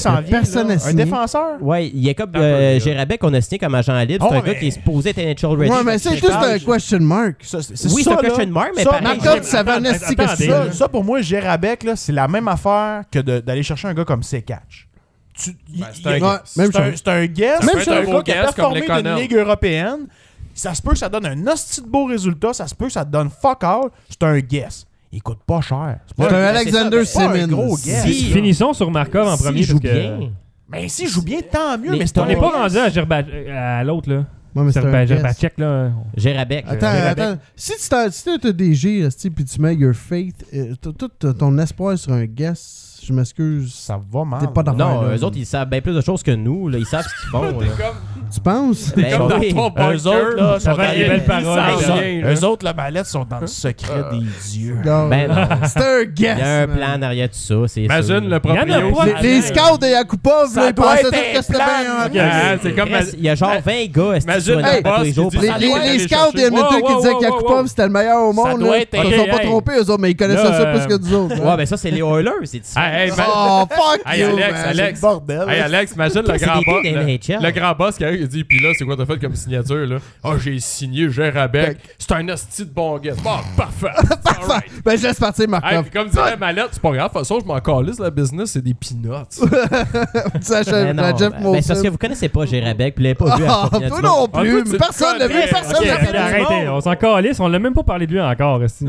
qui s'en Mais vient. personne là? n'a Un signé. défenseur? Ouais, Jacob Ah, euh, ouais, Gérabet qu'on a signé comme agent libre. C'est Oh, un gars mais- qui est supposé être N H L ready. Ouais, mais c'est juste un question mark. Ça, c'est- c'est Oui, ça, c'est un là. question mark, mais Ça, pareil. Marc-Claude, tu savais un Attends, esti que attendez, c'est là. ça. Ça, ça, pour moi, Gérabek, là, c'est la même affaire que de- d'aller chercher un gars comme Sekatch. Tu- il- Ben, c'est il- un il- Ouais, même c'est un- chose. C'est un guest. Même C'est chose. un Gros gars qui a guest comme performé les d'une Connors. ligue européenne. Ça se peut que ça donne un hostie de beau résultat, ça se peut que ça te donne fuck all. C'est un guess. Il coûte pas cher. C'est pas un c'est Alexander ça, ben, c'est pas un Simmons. gros guess. Si- Finissons sur Markov en S'il premier. joue parce que bien. Mais s'il joue bien, tant mieux. Les- Mais c'est On un n'est pas guess. rendu à, Gerba- à l'autre, là. Ouais, mais c'est un Gerba- guess. Gerbacek, là. Gérabek. Attends, attends. Si tu t'as- si t'es un D G puis tu mets your faith, euh, tout tout ton espoir sur un guess, je m'excuse. Ça va mal. T'es pas dans Non, là. eux autres, ils savent bien plus de choses que nous. Là. Ils savent ce qu'ils font. là. Tu penses? Ben Comme dans oui. ton bunker. Eux autres, là, sont T'avais dans des les- belles paroles. Ils savent rien, là. Eux autres, la mallette sont dans le secret des dieux. Non. Ben non. C'est un guess. Il y a un man. plan derrière tout ça. C'est Imagine sûr. le Il y en a proprio. pas. Les, les scouts de Yakupov, Ça là, ils doit pensaient être tous un que c'était plan. bien. Ok. hein. Ah, c'est comme Il reste- il y a genre vingt gars est-ce, qui Imagine sont le là tous boss les qui jours. dit- Les, Ça les, doit les aller scouts chercher. de Edmonton Wow, qui wow, disaient wow, que Yakupov wow. c'était le meilleur au Ça monde, doit là, être ils se un- sont pas Hey, trompés, eux autres, mais ils connaissaient Là, ça euh, plus que nous autres. Ouais, ben ça, c'est les Oilers. C'est différent. Hey, hey, man- Oh, fuck Hey, you, Alex, man. Alex. C'est le bordel. Hey Alex, imagine le C'est grand des boss. gars de Le, N H L. le grand boss qui arrive et dit puis là, c'est quoi t'as fait comme signature là? Ah, j'ai signé Gérabek. C'est un hostie de bon gars. Bon, parfait. Alright. Ben, je laisse partir Hey, Markov. puis comme dirait Mallette, c'est pas grave. De toute façon, je m'en calisse, la business, c'est des peanuts. Tu achètes Ben non, la Jeff ben, ben, c'est parce que Molson. vous connaissez pas Gérabek, puis vous l'avez pas vu à Ah, Championnat toi du non Monde. Ah, plus. toi, tu mais personne le ne connais. veut, personne Ok, ne ok, connaît. arrêtez, on s'en calisse, on l'a même pas parlé de lui encore. esti.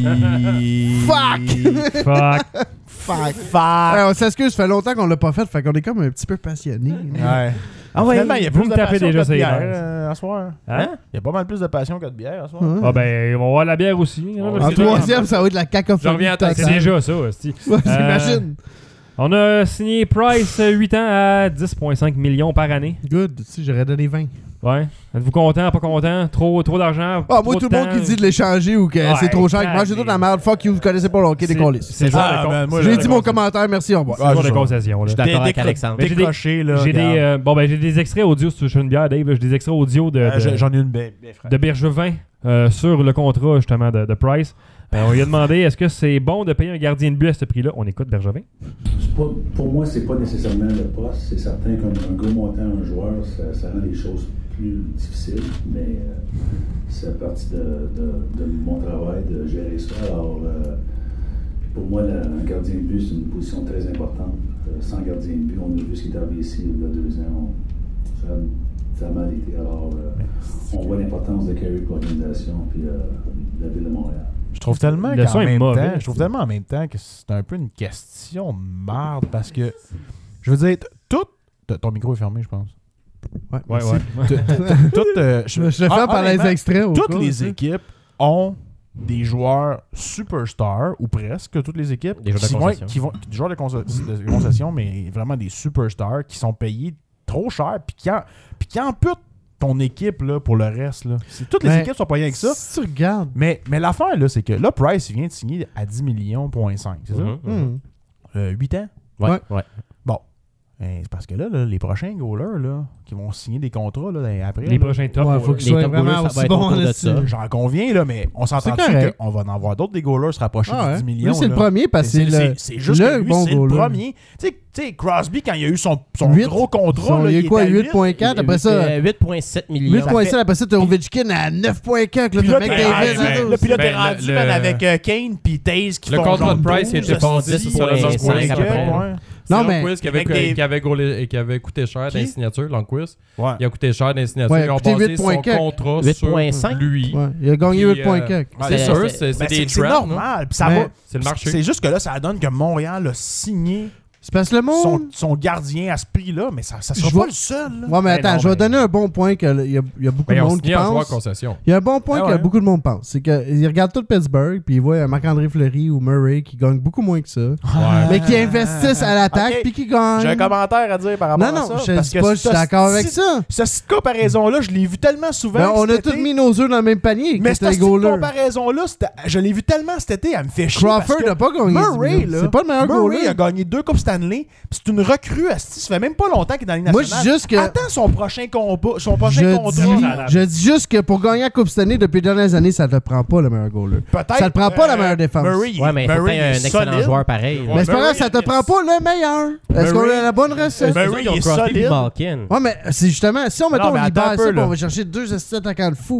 Fuck! Fuck. Fuck! Fuck. Ouais, on s'excuse, ça fait longtemps qu'on l'a pas fait, fait qu'on est comme un petit peu passionné. Ouais. Ah ouais, Finalement, il y a vous plus me de tapez passion déjà que de ces bière nerfs. euh, à soir. Hein? Il y a pas mal plus de passion que de bière à soir. Ouais. Ah ben, on va voir la bière aussi. hein, En parce En que- troisième, ça va être la Je cacophonie. reviens à ta- C'est totale. déjà ça, esti. Ouais, Euh, j'imagine. On a signé Price euh, huit ans à dix virgule cinq millions par année. Good, tu sais, j'aurais donné vingt. Ouais. Êtes-vous content, pas content? Trop, trop d'argent? Ah, moi, trop tout de le monde temps? qui dit de l'échanger ou que Ouais, c'est trop cher, que moi, j'ai exact. toute la merde. Fuck you, vous connaissez pas le hockey des C'est- colis. C'est le genre Ah, de con- ben, moi, c'est le J'ai genre dit de mon con- commentaire, merci, au revoir. c'est le genre c'est de ça. concession. Je Là. suis d'accord avec Décro- Alexandre. Mais j'ai des- Décroché, là. J'ai des, regarde. euh, bon, ben, j'ai des extraits audio, si tu veux une bière, Dave. J'ai des extraits audio de, Euh, de, j'ai- J'en ai une bien bien fraîche. de Bergevin euh, sur le contrat, justement, de, de Price. Euh, on lui a demandé est-ce que c'est bon de payer un gardien de but à ce prix-là? On écoute Bergevin. C'est pas- pour moi, c'est pas nécessairement le poste. C'est certain qu'un un gros montant, un joueur, ça, ça rend les choses plus difficiles. Mais euh, c'est partie de, de, de mon travail de gérer ça. Alors, euh, pour moi, la- un gardien de but, c'est une position très importante. Euh, sans gardien de but, on a vu ce qui est arrivé ici il y a deux ans. On- ça, a, ça a mal été. Alors, euh, on voit l'importance de Carey pour l'organisation puis euh, la ville de Montréal. Je trouve tellement Le son qu'en est même mauvais, temps, je trouve c'est- tellement en même temps que c'est un peu une question de merde parce que je veux dire, tout t- ton micro est fermé, je pense. Ouais, Ouais, merci. ouais. Tout, euh, Je je le fais Ah, par les honnêtement, extraits. au toutes cas, les tu sais. équipes ont des joueurs superstars, ou presque toutes les équipes, Des joueurs de qui vont, concession. qui vont- des joueurs de, conce- de concession, mais vraiment des superstars qui sont payés trop cher, puis qui, en, puis qui amputent ton équipe là, pour le reste. Là. C'est- Toutes les Mais équipes sont payées avec ça. Si tu regardes. Mais, mais l'affaire, là, c'est que là, Price, il vient de signer à dix millions, point cinq, c'est ça? Mhm, mhm. hmm, Euh, huit ans? Ouais, Ouais. ouais. Bon. Ben, c'est parce que là, là, les prochains goalers là, qui vont signer des contrats là, ben, après. Les là, prochains top. Ouais, faut que Les ce soit top goalers, vraiment ça va aussi être bon. autour de là, ça. c'est- J'en conviens, là, mais on s'entend C'est correct. qu'on va en avoir d'autres des goalers se rapprocher Ah, de ouais. dix millions. Lui, c'est le là. premier parce que c'est le. c'est juste le que lui, bon c'est le goaler. premier. Tu sais- tu sais, Crosby, quand il a eu son, son Huit. gros contrat, Son- là, il y a il quoi, était à huit virgule quatre après ça? Euh, huit virgule sept millions. huit virgule sept, fait- après ça, t'as Ovechkin à neuf virgule quatre. Là, Puis t'as là, t'es McDavid. rendu, à ben, douze. là, puis là, t'es Ben, rendu le- man, le- avec euh, Kane puis Taze qui Le font contrat genre de Price, il douze, était pas dix, dix sur le ouais, Lundqvist, ouais, à peu près. ouais. Non, Non, mais- mais. Qui avait, avec des- qui, avait gaulé- qui avait coûté cher dans les Qui? signatures, Lundqvist. Ouais. Il a coûté cher dans les signatures. Ouais, il a Ils ont coûté basé huit son virgule quatre. contrat huit sur virgule cinq. lui. Ouais, il a gagné Puis, huit virgule quatre. Ouais, C'est C'est- sûr, c'est- c'est c'est Ben, des c'est c'est trends. là. normal. Puis ça Mais- va. C'est le marché. C'est juste que là, ça donne que Montréal a signé C'est parce que le son, monde. son gardien à ce prix-là, mais ça, ça sera Je pas vois- le seul. là. Ouais, mais Ben attends, non, je vais mais- donner un bon point qu'il y, a- il y a beaucoup Ben, de on monde qui signe un joueur pense. concession. Il y a un bon point Ah que ouais. beaucoup de monde pense. C'est qu'ils regardent tout Pittsburgh puis ils voient un Marc-André Fleury ou Murray qui gagnent beaucoup moins que ça. Ouais. Mais qui investissent à l'attaque Ok. puis qui gagnent. J'ai un commentaire à dire par rapport Non, non, à ça. je parce dis que pas, je suis ce- d'accord avec si- ça. Cette comparaison-là, je l'ai vu tellement souvent. Ben, on a cet tous été. mis nos œufs dans le même panier. Mais que cette les goalers. comparaison-là, c'était- je l'ai vu tellement cet été, elle me fait chier. Crawford parce que n'a pas gagné. Murray, dix là, C'est pas le meilleur Murray goaler. a gagné deux Coupes Stanley. Puis c'est une recrue, asti, ça fait même pas longtemps qu'il est dans les Moi, nationales. je dis juste que. Attends son prochain combat, son prochain Je contrat. dis, je dis juste que pour gagner la Coupe Stanley depuis les dernières années, ça te prend pas le meilleur goaler. Peut-être. Ça te prend pas la euh, meilleure défense. Murray, Ouais, mais il faut Murray que t'aies un est excellent solide. joueur pareil. là. Mais c'est pas Murray, grave, ça te il prend est- pas le meilleur. Est-ce qu'on Murray- a la bonne recette? Murray, Eux autres, ils ont il est Crosby solide. et Malkin. Ouais, mais c'est justement, si on Non, mettons mais on attends libère un ça, peu, puis on là. va chercher deux assistants attaquants de fou.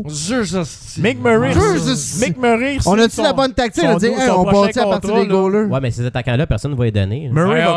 Mick Murray. Juste- Mick Murray. On signe a-tu son- la bonne tactique son de dire, dos- hey, son on prochain bâtit à partir contrat, des là. goalers? Ouais, mais ces attaquants-là, personne ne va les donner. là. Murray Ouais, va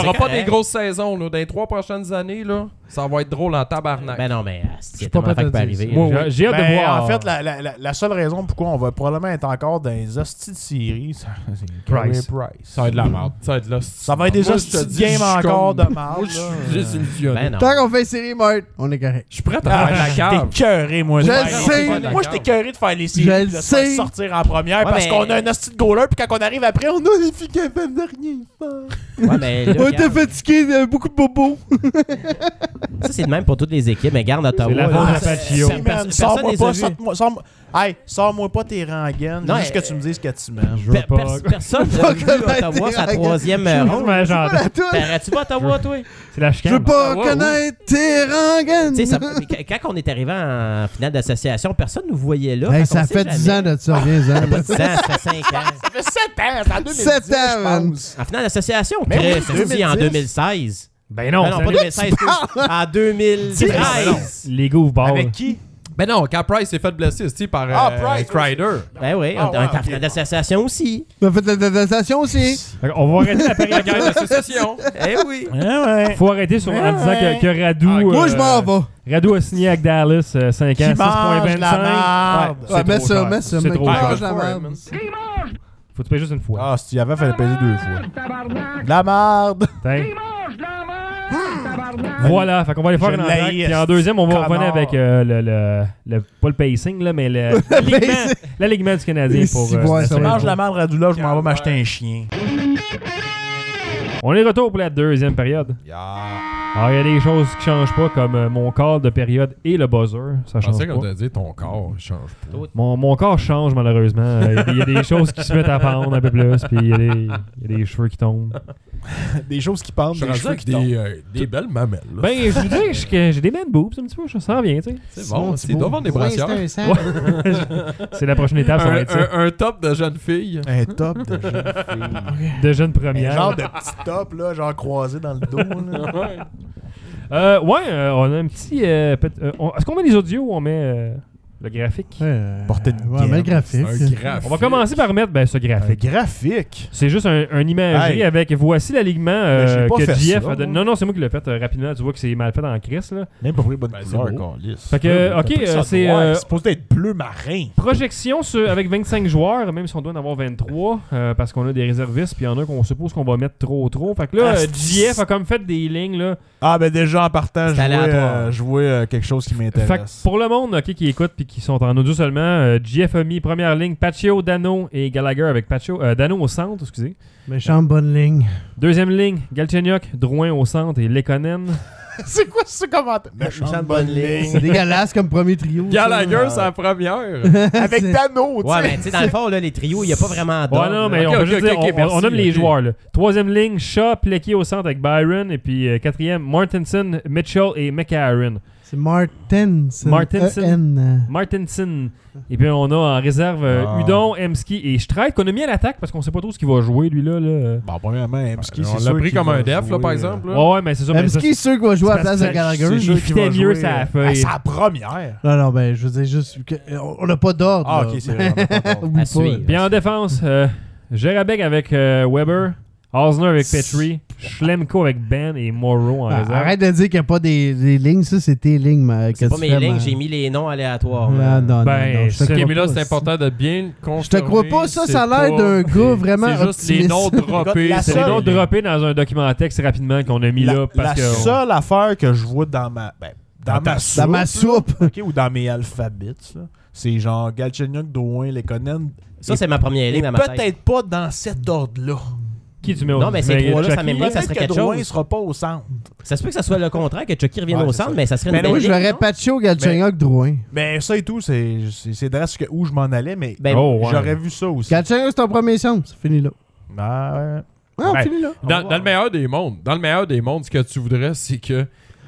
aura c'est pas correct. des grosses saisons. Là. Dans les trois prochaines années, là, ça va être drôle en tabarnak. Ben non, mais il y a pas tellement prêt de à qui peut dire arriver. Moi, là. J'ai hâte Ben, de voir. En fait, la, la, la, la seule raison pourquoi on va probablement être encore dans les hosties de série, ça, c'est Price. Carey Price. Ça va être de la merde. Ça va être, là, Ça va être des Moi, hosties je te de dis, game je suis encore comme- de marde. Moi, je suis là. désillusionné. Ben non. Tant qu'on fait une série Mart, on est correct. Je suis prêt à Ah, faire la cave. J'étais écœuré, moi. de Je faire- le sais. Moi, j'étais écœuré de faire les Je séries le puis de se sais. faire sortir en première Ouais, parce mais- qu'on a un hostie de goaler puis quand on arrive après, on a des filles capables de rien faire. Ouais, mais là, On était regarde, fatigués, il y avait beaucoup de bobos. ça, c'est le même pour toutes les équipes. Mais garde Ottawa. C'est la là, faute per- à Paccio. Si, per- man, personne sors-moi les a pas, vus. sors-moi, sors-moi- Hey, sors-moi pas tes rengaines. Non, Juste euh, que tu me dises ce que tu manges. Je veux Per- pas. pers- personne n'a vu connaître Ottawa tes sa ragas. troisième Je ronde. me j'entends. Voilà, toi. T'aurais-tu pas Ottawa, toi? C'est la Je chicane. veux pas Ah, ouais, connaître tes rengaines. Tu sais, ça- mais quand on est arrivé en finale d'association, personne nous voyait là. Hey, Fait qu'on ça sait fait dix ans jamais. de ça, reviens-en. Pas dix ans, ça fait cinq ans. Ça fait sept ans, c'est en deux mille dix, Sept ans, je man. pense. En finale d'association, Mais Chris, oui, c'est dit en deux mille dix. deux mille seize. Ben non, Ben non, c'est pas les- deux mille seize. En deux mille treize. les goofballs. Avec qui? Ben non, quand Price s'est fait blesser, c'est par euh, Ah, Price, Crider. Ben oui, Ah, on est ouais, en ok. finale d'association aussi. On a fait de la détention aussi. Fait qu'on va arrêter la La période. guerre d'association. Eh oui. Ouais, ouais. Faut arrêter sur, en disant que, que Radou. Ah, Moi, je euh, m'en vais. Radou a signé avec Dallas euh, cinq ans, Qui six virgule mange vingt-cinq. la merde. c'est Ouais, mets trop ça, cher. mets ça. C'est mec, trop mange cher. la Ouais, merde. man. Faut te payer juste une fois. Ah, si tu y avais, fallait payer deux fois. De la merde. Tiens. Voilà, fait qu'on va aller faire Je une entraque. l'haïs, Puis en deuxième, on va connard. revenir avec euh, le, le, le- pas le pacing, là, mais le, l'alignement, l'alignement du Canadien pour. Si, euh, ouais, la ça Tu semaine manges pro. la merde, Radula, je m'en vais m'acheter un chien. On est retour pour la deuxième période. Alors, il y a des choses qui changent pas, comme euh, mon corps de période et le buzzer. Ça Je change pensais pas. qu'on t'a dit ton corps, il change pas. Mon, mon corps change malheureusement. Euh, Il y a des- il y, a des choses qui se mettent à pendre un peu plus, puis il y, a des- il y a des cheveux qui tombent. Des choses qui pendent, Je suis des rendu cheveux avec qui tombent. des, euh, des belles mamelles. là. Ben, je vous dis que j'ai- j'ai des man boobs un petit peu, je sens bien, tu sais. C'est bon, c'est doit vendre des brassières. C'est la prochaine étape, ça va Un, être ça. un- un top de jeune fille. Un top de jeune fille. De jeune Un première. genre de petit top, là, genre croisé dans le dos. Là. Euh, ouais, euh, on a un petit. euh, peut- euh, on- Est-ce qu'on met les audios ou on met euh, le graphique? Porter une Ouais, mais le gaine. graphique. Un graphique. On va commencer par mettre ben, ce Un graphique. graphique. C'est juste un, un imagerie Hey. avec voici l'alignement euh, Mais j'ai pas que fait J F ça, a donné. moi. Non, non, c'est moi qui l'ai fait euh, rapidement. Tu vois que c'est mal fait en crise. Là. Même pas pris bonne Ben, c'est couleur, beau. câlisse. Fait que, Ouais, ok, t'as pris ça euh, c'est, noir, euh, c'est supposé être bleu marin. Projection sur, avec vingt-cinq joueurs, même si on doit en avoir vingt-trois, euh, parce qu'on a des réservistes, puis il y en a qu'on suppose qu'on va mettre trop trop. Fait que là, Ah, euh, c'est- J F a comme fait des lignes. Là. Ah, ben déjà en partant, je C'est jouais, aléatoire. euh, je jouais, euh, quelque chose qui Fait que m'intéresse. pour le monde ok, qui écoute puis qui sont en audio seulement, euh, J F a mis première ligne Paccio, Dano et Gallagher avec Paccio, euh, Dano au centre, excusez. Méchante bonne ligne. Deuxième ligne, Galchenyuk, Drouin au centre et Lekonen. C'est quoi ce commentaire? Méchante bonne ligne. C'est dégueulasse comme premier trio. ça. Gallagher, c'est la première. Avec C'est- Dano, tu Ouais, sais. mais tu sais, dans le fond, là, les trios, il n'y a pas vraiment d'ordre. Ouais, non, mais Ok, on, peut ok, juste ok, dire, ok, on- merci, on nomme les ok. joueurs. Là. Troisième ligne, Shaw, Plecky au centre avec Byron. Et puis euh, quatrième, Martinson, Mitchell et McCarron. C'est Martinson. Martinson. E N. Martinson. Et puis on a en réserve euh, Ah. Udon, Emski et Streit qu'on a mis à l'attaque parce qu'on sait pas trop ce qu'il va jouer lui là. là. Bon, premièrement, Emski, On c'est l'a sûr pris qu'il comme va un def, là, jouer, par euh, exemple. là. Ouais, ouais, mais c'est ça. mais ça, Emski, est sûr qu'il va jouer à la place de c'est- Gallagher. c'est il sûr qu'il fitait va mieux jouer, sa euh, feuille. ah, c'est la première. Non, non, ben, je veux dire juste. que- on n'a pas d'ordre. Ah, là. ok, c'est vrai. on a pas d'ordre. Oublie À pas. suivre. Puis en défense, euh, Gerabek avec euh, Weber, Osner avec Petrie, Schlemko avec Ben et Morrow en Ah, réserve. arrête de dire qu'il n'y a pas des, des lignes. Ça, c'est tes lignes. mais que C'est pas tu mes fais, lignes, mais- j'ai mis les noms aléatoirement. Ah, non, Ben, non, non. je te c'est- crois Ok, mais là, pas, c'est important de bien Je te crois pas, ça, ça a l'air d'un gars vraiment C'est juste les optimiste. noms droppés. La C'est seule- les noms droppés dans un document texte rapidement qu'on a mis La, là parce la que. seule affaire que je vois dans ma, ben, dans, Dans ma ta- soupe, dans ma là, soupe. ok, ou dans mes alphabets, là, c'est genre Galchenyuk, Drouin, Lekonen. Ça, c'est ma première Et ligne dans ma tête. peut-être pas dans cet ordre-là. Qui tu mets au Non, mais ces mais trois-là, ça Chucky, même ligne, ça Peut-être serait que quelque Drouin chose. sera pas au centre. Ça se peut que ça soit le contraire, que Chucky revienne Ouais, au c'est centre, ça. mais ça serait Mais une non, belle Moi, je ligne, verrais non? Pacho, Galchenyuk, Drouin. Mais ça et tout, c'est c'est c'est drastique où je m'en allais, mais Ben, Oh, ouais. j'aurais vu ça aussi. Galchenyuk, c'est ton premier centre. C'est fini là. Ah, ouais. Ah, on Ben, finit là. Dans, dans le meilleur des mondes, dans le meilleur des mondes, ce que tu voudrais, c'est que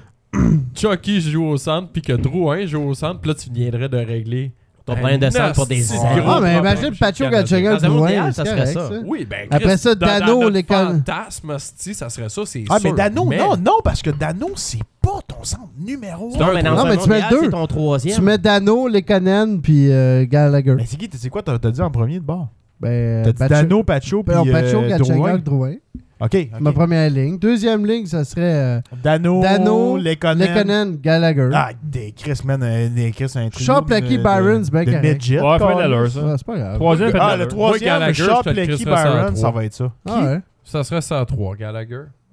Chucky joue au centre, puis que Drouin joue au centre, puis là, tu viendrais de régler. Ton problème de centre pour des nasty ans. gros Ah, mais problème imagine chez Pacho, le Canadien. Galchenyuk, Dans un monde Drouin. idéal, C'est ça serait correct, ça. ça. Oui, ben, Après Chris, ça, dans- Dano, dans notre les con- fantasme, asti, ça serait ça, c'est Ah, mais sûr. Dano, Mais- non, non, parce que Dano, c'est pas ton centre numéro C'est un. Non, mais dans Non, un mais monde tu mets idéal, deux. c'est ton troisième. Tu mets Dano, Lekonen, puis euh, Gallagher. Mais c'est qui, c'est quoi, t'as t'as dit en premier de bord? Ben, T'as dit Pacho- Dano, Pacho, puis Ben, non, Pacho, euh, Drouin. Galchenyuk, Drouin. Ok, ok. Ma première ligne. Deuxième ligne, ça serait euh, Dano, Dano, Lekonen. Lekonen, Gallagher. Ah, des Chris, man, euh, des Chris, un trio Shaw, de- Plecky, de- Byron, c'est bien de correct. midget, Ouais, fait de câlisse. l'allure, ça. Ah, c'est pas grave. Troisième, fait de Ah, l'allure. le troisième, Gallagher, Shaw, je te le Plecky, crisserais ça à Byron, trois. ça va être ça. Ah ouais. Ça serait ça à trois, Gallagher.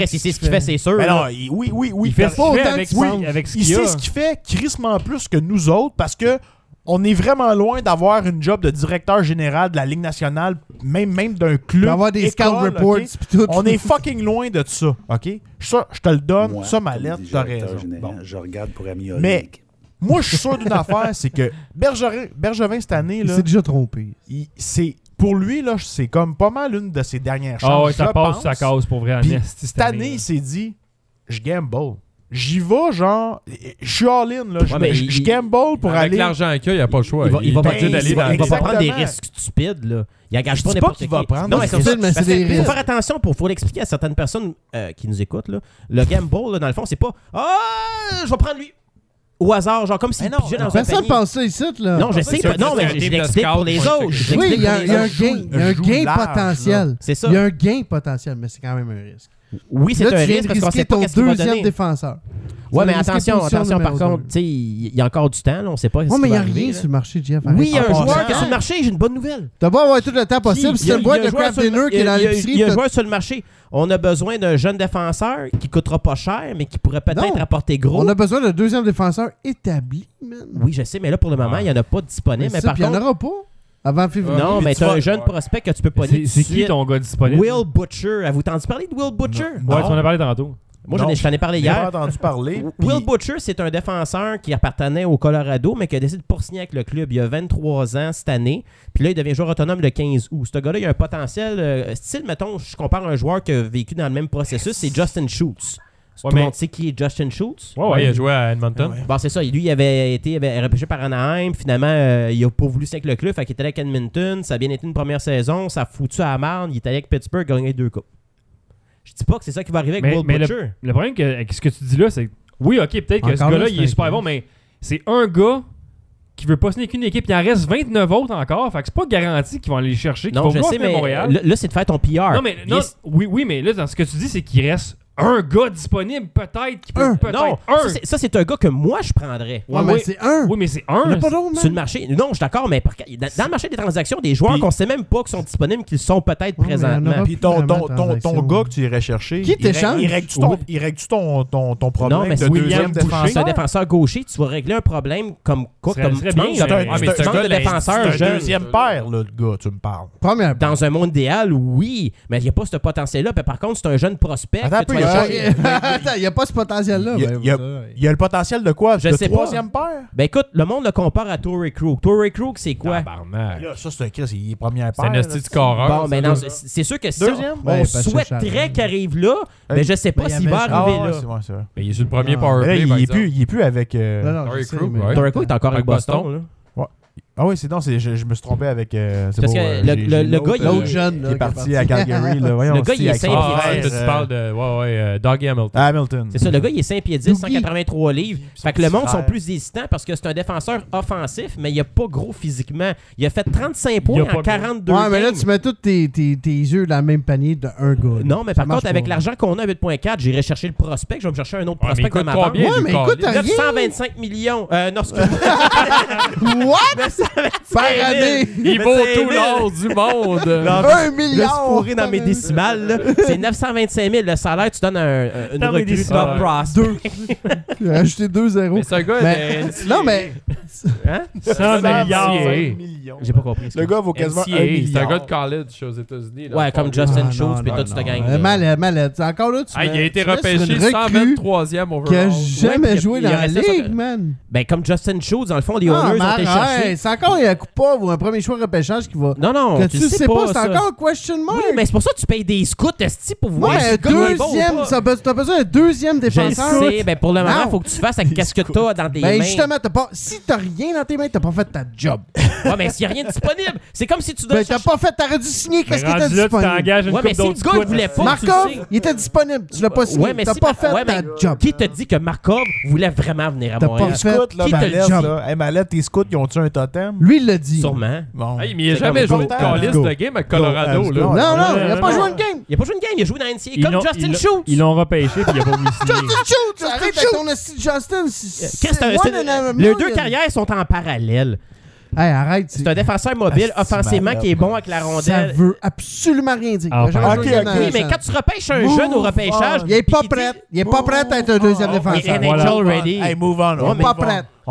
Chris, il sait ce qu'il fait, c'est sûr. Mais là. non, il- oui, oui, oui. Il fait t'as- ce qu'il fait autant avec, que oui, tu avec ce il qu'il sait a. ce qu'il fait crissement plus que nous autres parce que on est vraiment loin d'avoir une job de directeur général de la Ligue nationale, même, même d'un Il club. va avoir des école, scout reports ok? pis tout. On est fucking loin de ça, OK? Ça, je te le donne. Moi, ça, ma comme lettre, dit t'as directeur raison. général, Bon. Je regarde pour améliorer. Mais Moi, je suis sûr d'une affaire, c'est que Bergerin, Bergevin, cette année, Il là, s'est déjà trompé. il- c'est, pour lui, là, c'est comme pas mal une de ses dernières chances. Ah ouais, ça je passe, pense. ça casse pour vrai. Puis, Esti, cette année, là. il s'est dit, je gamble. J'y vais, genre, je suis all-in, là. Je Ouais, mais je- il- je gamble pour Avec aller. l'argent qu'il y a, il n'y a pas le choix. Il va, il va Ben, pas, il il va- va- il va pas prendre des exactement. risques stupides, là. Il engage Je pas dis pas n'importe qu'il qui. va prendre Non, des mais c'est risques, ça. mais c'est Parce des que faut risques. faire attention, pour faut l'expliquer à certaines personnes euh, qui nous écoutent, là. Le gamble, là, dans le fond, c'est pas « Ah, je vais prendre lui! » Au hasard, genre comme s'il Mais non, pigeait dans un Personne panier. pense ça ici, là. Non, je Ah, sais c'est pas. ça, Non, c'est mais un je team de l'explique pour scouts, les ouais, autres. c'est- Je Oui, l'explique il y a, pour il y a un les autres. gain, il y a un joue gain large, potentiel. C'est ça. Il y a un gain potentiel, mais c'est quand même un risque. Oui, c'est Là, un tu viens risque de parce qu'on risquer sait pas ton qu'est-ce qu'il va deuxième donner. défenseur. Ouais, Tu mais vas risquer attention, position attention, par numéro contre, deux. tu sais, il y a encore du temps, là, on sait pas ce Ouais, qui mais il va n'y a arriver. rien là. sur le marché, Jeff. Oui, il y a En un passant- joueur qui est sur le marché, j'ai une bonne nouvelle. T'as beau avoir tout le temps possible, Si, si c'est il y a- une boîte il y a de un joueur craft sur le- dinner qui est dans il y a- l'épicerie. Il y a un t'as- joueur sur le marché. On a besoin d'un jeune défenseur qui coûtera pas cher, mais qui pourrait peut-être Non. apporter gros. On a besoin d'un deuxième défenseur établi, man. Oui, je sais, mais là, pour le moment, il n'y en a pas Mais disponible. Mais ça, par puis il n'y en contre, aura pas avant février. non, mais mais tu tu as vas- un jeune ouais. prospect que tu peux pas C'est c'est qui ton gars disponible? Will Butcher. Avez-vous entendu parler de Will Butcher? Non. Ouais, tu en as parlé tantôt. Moi, j'en ai, Non. je t'en ai parlé J'ai hier. pas entendu parler. Will puis- Butcher, c'est un défenseur qui appartenait au Colorado, mais qui a décidé de poursigner avec le club il y a vingt-trois ans cette année. Puis là, il devient joueur autonome le quinze août. Ce gars-là, il a un potentiel. euh, style, mettons, je compare un joueur qui a vécu dans le même processus, c'est Justin Schultz. Tout Ouais, le mais- monde sait qui est Justin Schultz? Ouais, Ouais, ouais. il a joué à Edmonton. Ouais. Bon, c'est ça. Lui, il avait été il avait repêché par Anaheim. Finalement, euh, il a pas voulu signer avec le club. Fait qu'il était allé avec Edmonton. Ça a bien été une première saison. Ça a foutu à la marne. Il est allé avec Pittsburgh, gagné deux coupes. Je dis pas que c'est ça qui va arriver avec Mais, Will mais le, Butcher. le problème que, avec ce que tu dis là, c'est que oui, ok, peut-être que ce Encore gars-là, là, il c'est est super un bon, mais c'est un gars qui veut pas signer qu'une équipe. Il en reste vingt-neuf autres encore. Fait que c'est pas garanti qu'ils vont aller les chercher. qu'ils Non, vont je vouloir sais, venir à mais Montréal. là, là, c'est de faire ton P R. Non, mais non, Yes. oui, oui, mais là, dans ce que tu dis, c'est qu'il reste un gars disponible, peut-être, qui peut Un. peut-être Non, un. ça, c'est- ça, c'est un gars que moi, je prendrais. Ouais, Ouais, mais oui. c'est un. Oui, mais c'est Il n'y un. a pas d'autre, Sur le man. marché. Non, je suis d'accord, mais par- dans, dans le marché des transactions, des joueurs Puis- qu'on sait même pas qui sont disponibles, qu'ils sont peut-être Ouais, mais il y en présentement. aura Puis ton, ton, Vraiment, ton, ton transaction. gars que tu irais chercher, Qui il règle- t'échange? il règle-tu ton, il règle-tu ton, ton, ton problème Non, mais de c'est William deuxième Boucher. défenseur? C'est un défenseur gaucher, tu vas régler un problème comme quoi, Ça comme serait tu bien, manques c'est de- un- tu ah, mais manques c'est un de gars de défenseurs C'est un jeunes. deuxième paire, là, le gars, tu me parles. Première part. Dans un monde idéal, oui, mais il n'y a pas ce potentiel-là. Puis par contre, c'est un jeune prospect. Attends que un peu, tu il y vas a chercher. pas- Attends, il n'y a pas ce potentiel-là. Il y a- ben, il y a- ça, ouais. Il y a le potentiel de quoi? Je de sais pas. troisième paire? Ben écoute, le monde le compare à Torrey Krug. Torrey Krug, c'est quoi? Tabarnak. Là, ça, c'est un Chris, il est première C'est paire. un là, esti de c'est- scoreur. Bon, ça, mais non, là. c'est c'est sûr que si Deuxième? on, Ouais, on parce que souhaiterait Charles- qu'il arrive là, Hey. mais je sais Ben, pas il y s'il va avait- Ah, arriver ouais, là. c'est vrai, c'est vrai. Mais il est sur le premier Non. power Mais là, play, il, par est plus, exemple. il est plus avec. euh, Non, non, Torrey je sais, Krug, mais- ouais. Torrey Krug est encore avec Avec Boston. Boston. là. Ah oui, c'est non, c'est, je, je me suis trompé avec. Euh, c'est Parce beau, que euh, le- j'ai- le- j'ai le l'autre, gars, il- euh, L'autre jeune, là, qui est parti à Calgary. Là, voyons, Le gars, il est avec son cinq Ah, pieds frère, ouais, tu euh, parles de. Ouais, ouais, euh, Dougie Hamilton. Hamilton. C'est ça, le gars, il est cinq pieds dix, cent quatre-vingt-trois livres. Son Fait que le petit monde sont frère. plus hésitants parce que c'est un défenseur offensif, mais il a pas gros physiquement. Il a fait trente-cinq Il points a pas en de- quarante-deux Ouais, mais là, games. tu mets tous tes, tes, tes yeux dans le même panier d'un gars. là. Non, mais Ça par marche contre, avec pas. l'argent qu'on a à huit virgule quatre, j'irai chercher le prospect. Je vais me chercher un autre Ouais, mais prospect il coûte dans ma banque. combien, Ouais, lui, mais Carlis? écoute, t'as neuf cent rien. vingt-cinq millions. Euh, non, excuse-moi. What? Par année. Il Mais vaut c'est tout mille. l'or du monde. Non, Un Je milliard. suis fourré dans mes décimales. là. C'est neuf cent vingt-cinq mille. Le salaire, tu donnes un, un- une Dans mes recrue décimales. top prospect. Deux. J'ai rajouté deux zéros. Mais c'est un gars Mais- de N C A A. Non, mais. Hein? cent milliards. millions. J'ai pas compris. Le gars vaut quasiment un N C A A, C'est un milliard. gars de college aux États-Unis. là. Ouais, comme Fort- Justin Ah, Schultz non, puis non, toute cette non. gang. Euh, Malade, malade. C'est encore là, tu Ah, il a mets- été tu mets sur repêché une cent recrue vingt-troisième qui a overall. jamais Ouais, joué il dans la restait ça ligue, que- man. Ben, comme Justin Schultz, dans le fond, les Oilers Ah, ont été mais chercher. arrête, c'est encore un coup pas ou un premier choix repêchage qui va. Non, non, Que tu tu sais sais pas, pas, c'est ça. encore un question mark. Oui, mais c'est pour ça que tu payes des scouts, esti, pour voir Ouais, si un le gars est bon ou deuxième, pas. ça be- t'as besoin d'un deuxième Je le défenseur. sais, ben pour le moment, Non. il faut que tu fasses avec qu'est-ce que t'as dans tes Ben mains. justement, t'as pas, si t'as rien dans tes mains, t'as pas fait ta job. Ouais, mais s'il n'y a rien de disponible, c'est comme si tu dois Ben t'as pas fait, t'aurais dû signer qu'est-ce qui Mais était rendu là, tu disponible. t'engages une Ouais, mais coupe si le d'autres gars, il scouts. voulait pas. Markov, tu sais. il était disponible, tu l'as pas signé. Ouais, mais T'as si pas Mar- fait ouais, ta mais job. Qui t'a dit que Markov voulait vraiment venir à T'as Montréal? pas fait Scouts, là, qui t'a Mallette, job. là. Hey, Mallette, tes scouts, ils ont-tu un totem? Lui, il l'a dit. Sûrement. Bon. Hey, mais il a C'est jamais comme joué de important. calice Go. de game avec Colorado. Go. là. Non, Non, non, il a non, pas non. joué une game. Il a pas joué une game, il a joué dans N C A A Ils comme l'ont- Justin ils l'ont- Schultz. Ils l'ont repêché puis il a pas voulu signer. Justin Schultz, arrête avec ton esti de Justin. c'est- Qu'est-ce que c'est un- one c'est- in a Les million. deux carrières sont en parallèle. Hey, arrête. C'est un défenseur mobile, Asti offensivement, malade. qui est bon avec la Ça rondelle. veut absolument rien dire. Ah, Il a jamais ok, joué une game ok. dans Oui, la mais chambre. quand tu repêches un Move jeune au repêchage, on. Il est pas puis qu'il prêt. dit- Il est pas prêt à être un deuxième on. défenseur. Il est Voilà. N H L ready. Hey, move on. Ouais, on mais Pas move on. prêt.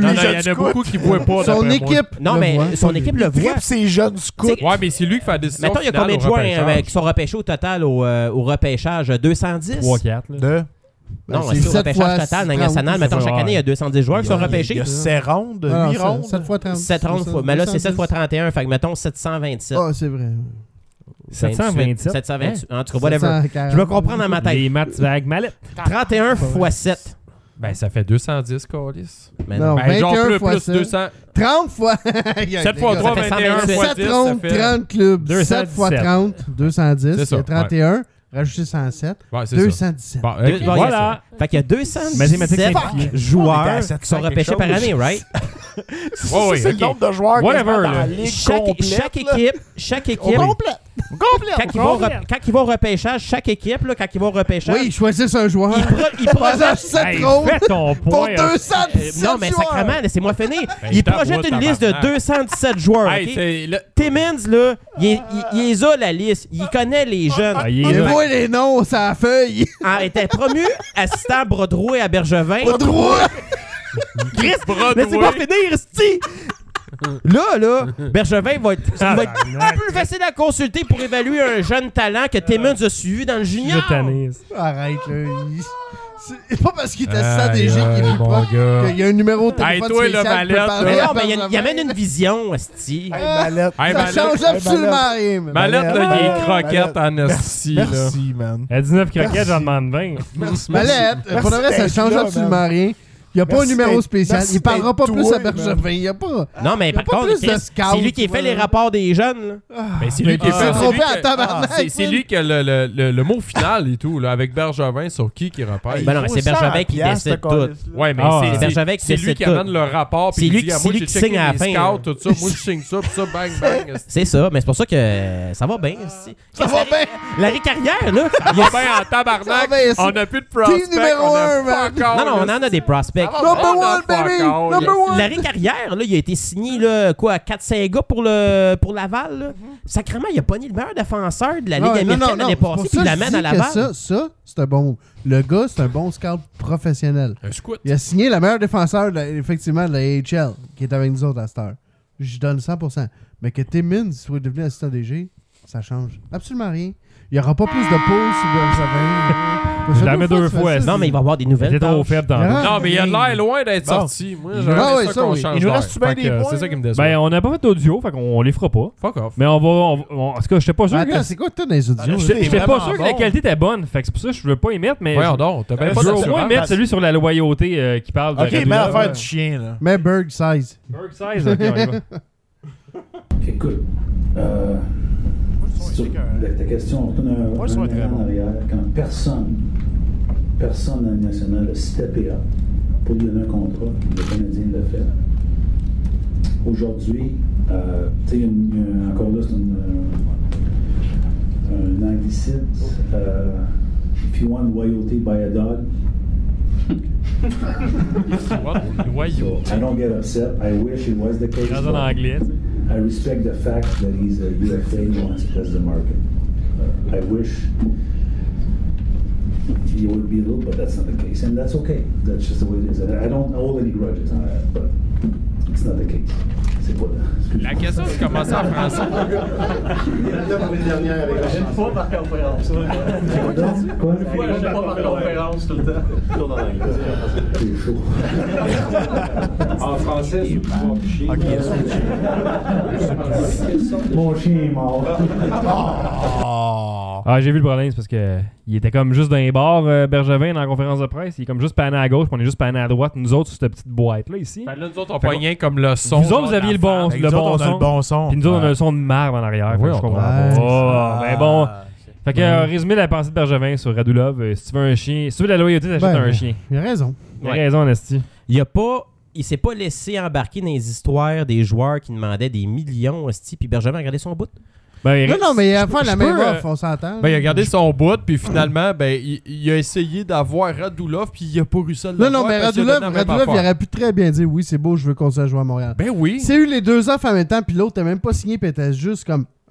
Non, les non, jeunes il y en a scouts. beaucoup qui voient pas. Son d'après moi. équipe. Non, le mais voit. son équipe le voit. Tripe ses jeunes scouts. Tu sais, Ouais, mais c'est lui qui fait la décision. Mettons, il y a finale combien au de joueurs repêchage. euh, qui sont repêchés au total au, euh, au repêchage? deux cent dix? trois quatre. De... Non, c'est c'est au sept repêchage fois total. Dans la trente. nationale, mettons, chaque Ouais. année, il y a deux cent dix joueurs qui sont repêchés. Il y a sept rondes, Ah, huit c'est- rondes. sept fois trente. sept rondes fois. Mais là, c'est sept fois trente et un. Fait que mettons sept cent vingt-sept. Ah, c'est vrai. sept cent vingt-sept. sept cent vingt-huit. En tout cas, whatever. sept cent quarante. Je me comprends dans ma tête. Les maths avec mallette. trente et un fois sept. Ben, ça fait deux cent dix, Calis. Mais Non, Ben, genre vingt et un plus, fois plus sept. deux cents. trente fois. sept fois trois, Ça fait vingt et un cent vingt-sept. fois sept dix, ça rondes, fait... trente clubs. deux cent sept fois dix-sept. trente, deux cent dix. C'est ça, Il y a trente et un. Rajoutez cent sept. Ouais, c'est deux ça. cent dix-sept. Bon, Deux- ok. bon, Voilà. Fait qu'il y a deux cent Mathématiques dix-sept simplifiées. On était joueurs à qui sept sont cents repêchés quelque par chose. année, right? Ça, Ouais, c'est ouais, le ok. nombre de joueurs Whatever, quasiment dans là. la ligue Chaque, complète, chaque là. équipe, chaque équipe, Complète. Complète. quand ils, vont re- quand ils vont au repêchage, chaque équipe, là, quand ils vont au repêchage, Oui, ils choisissent un joueur. ils, pro- ils Pendant projettent. sept Hey, rondes fais ton pour point. hein. Euh, deux cent dix-sept non, mais joueurs. sacrément, laissez-moi finir. Ben, Ils tape, projettent moi, une liste de tabarnak. deux cent dix-sept joueurs. Hey, ok? c'est le- Timmins, là, il, est- il, il les a, la liste. Il connaît les jeunes. Ah, il est Il là. voit les noms sur la feuille. Ah, il était promu assistant Brodrouet à Bergevin. Pas droit. Chris, laissez-moi finir, sti! Là, là, Bergevin va être, ça va être un peu facile à consulter pour évaluer un jeune talent que Timmins a suivi dans le Je junior. tanné. Arrête, là. Il- C'est pas parce qu'il est assistant Aïe, D G qu'il est aïe, plus mon proche gars. qu'il y a un numéro de téléphone Hey, toi, le spécial qui peut mallette, parler Mais à non, mais il y a- il Bergevin. y amène une vision, esti. Hey, Mallette. Hey, Ça Mallette, change hey, absolument Mallette. rien. man. Mallette, là, il est Mallette. croquette en esti, là. Merci, man. À dix-neuf croquettes, Merci. j'en demande vingt. Merci. Mallette, Merci pour de vrai, ça d'être change là, absolument man. rien. Il n'y a pas un Merci numéro d'être- spécial. merci Il parlera pas d'être plus toi, à Bergevin. Il n'y a pas. Non, mais Y a par pas contre, plus de Chris, scouts, c'est lui qui fait voilà. les rapports des jeunes. là. Ben, c'est lui qui il fait s'est c'est trompé lui à que- tabarnak, c'est- C'est man. lui qui a le, le, le, le mot final et tout, là, avec Bergevin sur qui qui repère. Ben non, mais c'est Bergevin qui décide tout. Ouais, mais Ah, c'est- c'est c'est Bergevin qui c'est lui décide qui tout. amène le rapport. C'est Puis lui il dit, qui- ah, c'est moi, lui j'ai qui checké signe à la les fin, scouts, là. tout ça. Moi, je signe ça, puis ça, bang, bang. C'est ça, mais c'est pour ça que ça va bien. esti. Ça Chris, va Larry- bien. Larry Carrière, là. Il est bien en tabarnak. Ça va bien, c'est- On n'a plus de prospects. numéro on a un, fuck man. all, Non, non, on là. en a des prospects. Number on a one, fuck baby! all. Number one! Larry Carrière, là, il a été signé là, quoi, à quatre cinq gars pour, le, pour Laval. Là. Sacrément, il a pogné le meilleur défenseur de la Ligue Non, non, américaine non, non, l'année c'est pour passée, ça puis il que je l'amène dis à que Laval. Ça, ça c'est un bon. Le gars, c'est un bon scout professionnel. Un scout. Il a signé le meilleur défenseur, de la- effectivement, de la A H L, qui est avec nous autres à cette heure. Je donne cent pour cent. Mais que Timmins soit devenu assistant D G, ça change absolument rien. Il n'y aura pas plus de pouces sur Bergevin. Je la mets deux fois, Non, mais il va y avoir des nouvelles. T'es trop tâches. faible tantôt. Ah, Non, mais il a mais- l'air loin d'être Bon. sorti. Moi, Il- j'aurais Ah aimé ouais, ça ça, qu'on oui. change Il nous d'air. reste bien Fait des que, points, C'est ça qui me déçoit. Ben, on n'a pas fait d'audio, fait qu'on les fera pas. Fuck off. Mais on va. on va- on- en tout cas, j'étais pas sûr que. Attends, c'est quoi toi dans les audios? Ah, là? je- J'étais j'étais pas vraiment sûr que la bon. qualité était bonne. Fait que c'est pour ça que je veux pas y mettre, mais. Voyons je- donc, t'as bien Euh, pas je veux au d'assurance. moins mettre celui sur la loyauté euh, qui parle de. Ok, mais Radulov. l'affaire du chien, là. Mais Berg seize. Berg size, ok, on y va. Écoute, euh, sur la- ta question, on retourne un, Moi, je trouve un très an bon. en arrière, quand personne, personne dans le national a steppé up pour lui donner un contrat, le Canadien l'a fait. Aujourd'hui, euh, tu sais, il y a une- il y a- encore là, c'est une, euh, un anglicide. Euh, if you want loyalty, buy a dog. Voyons. So I don't get upset. I wish it was the case. Dans en but- anglais, tu sais. I respect the fact that he's a U F A and wants to test the market. Uh, I wish he would be a little, but that's not the case, and that's okay. That's just the way it is. I I don't hold any grudges on that, but it's not the case. C'est pas. excuse-moi. La question, c'est commencer en français. Une fois par conférence. Quoi? Une fois par conférence tout le temps. C'est chaud. En français, c'est pouvoir chier. Mon chien est mort. Oh. Ah, j'ai vu le problème, c'est parce que il était comme juste dans les bars, euh, Bergevin, dans la conférence de presse. Il est comme juste pané à gauche, puis on est juste pané à droite, nous autres, sur cette petite boîte-là, ici. Fait que là, nous autres, on pas rien comme le son. Vous autres, vous aviez le bon, Fait que le nous bon autres, on a son. le bon son. Puis nous autres, on a Ouais. le son de marbre en arrière. Oui, fait que je on comprends comprend. pas. Ouais. Mais bon. Fait que, euh, résumé la pensée de Bergevin sur Radulov. euh, si tu veux un chien, si tu veux de la loyauté, t'achètes Ben, un chien. Il a raison. Il a Ouais. raison, Nasty. Il a pas. Il s'est pas laissé embarquer dans les histoires des joueurs qui demandaient des millions, esti, puis Bergevin a regardé son bout. Ben, Non, non, mais il a fait la je même peux, offre, on s'entend. Ben, il a gardé son bout, puis finalement, ben, il, il a essayé d'avoir Radulov, puis il a pas réussi à Non, l'avoir. non, mais parce qu'il a Radulov, donné la même Radulov il affaire. aurait pu très bien dire oui, c'est beau, je veux continuer à jouer à Montréal. Ben oui. S'il y a eu les deux offres en même temps, puis l'autre, t'as même pas signé, puis t'as juste comme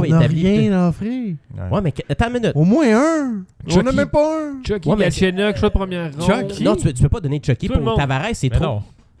ouais, On n'a établi. rien offré. Ouais, mais que- attends une minute. Au moins un. On Chucky. n'a même pas un. Chucky Ouais, mais Galchenyuk, choix de première ronde. Chucky. Non, tu peux, tu peux pas donner Chucky Tout le pour monde. Tavares, c'est Mais trop. non.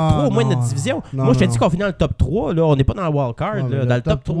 top trois au moins de non. notre division. Non, Moi, je te non, dis non. qu'on finit dans le top trois. Là. On n'est pas dans la wild card. Ouais, mais là. le Dans le top top trois,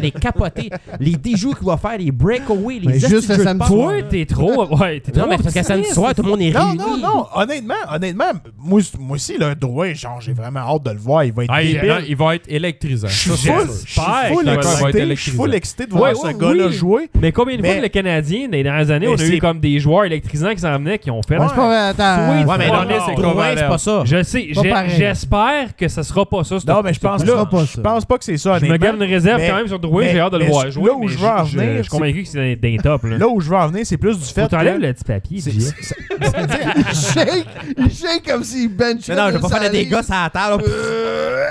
allez capoter. Les déjoues qu'il va faire, les breakaways, les Mais juste hosties de le jeux de samedi passe. soir. Toi, t'es trop. Ouais, t'es Non, trop. mais c'est parce qu'à samedi soir, tout le monde est Non, réuni. non, non. Honnêtement, honnêtement, moi, moi aussi, là, Drouin, genre, j'ai vraiment hâte de le voir. Il va être Ah, il, débile. là, il va être électrisant. Je suis Ça, full, c'est- je suis full D'accord, il va être excité, je suis électrisant. full excité de voir Ouais, ce ouais, gars-là oui. jouer. Mais combien de fois Mais- que le Canadien, dans les dernières années, Mais on a c'est- eu comme des joueurs électrisants qui s'en venaient, qui ont fait. Ouais, c'est pas vrai, attends. Oui, Ouais, mais Ouais, non, mais non, c'est Drouin, Kovalev. c'est pas ça. Je sais, Pas j'ai- pareil. j'espère que ça sera pas ça. ce- Non, mais je ce pense coup-là. sera pas Je ça. pense pas que c'est ça, Je me honnêtement. garde une réserve Mais- quand même sur Drouin, mais- j'ai hâte de le mais voir là jouer. où mais je veux en je- venir, Je suis convaincu que c'est des top. Là. Là où je veux en venir, c'est plus du fait Faut que... t'enlèves le petit papier. c'est- J. c'est- Il shake, il shake comme s'il bench. Mais non, je vais pas faire des gosses à la table.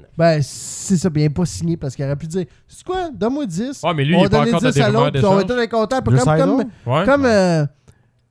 Ben, c'est ça, bien pas signé parce qu'il aurait pu dire c'est quoi, donne-moi dix. Ouais, mais lui, on il va est pas donner encore de dix à rumeur l'autre, puis on va d'échange. être tous contents. Drew Comme, comme, Ouais. comme euh,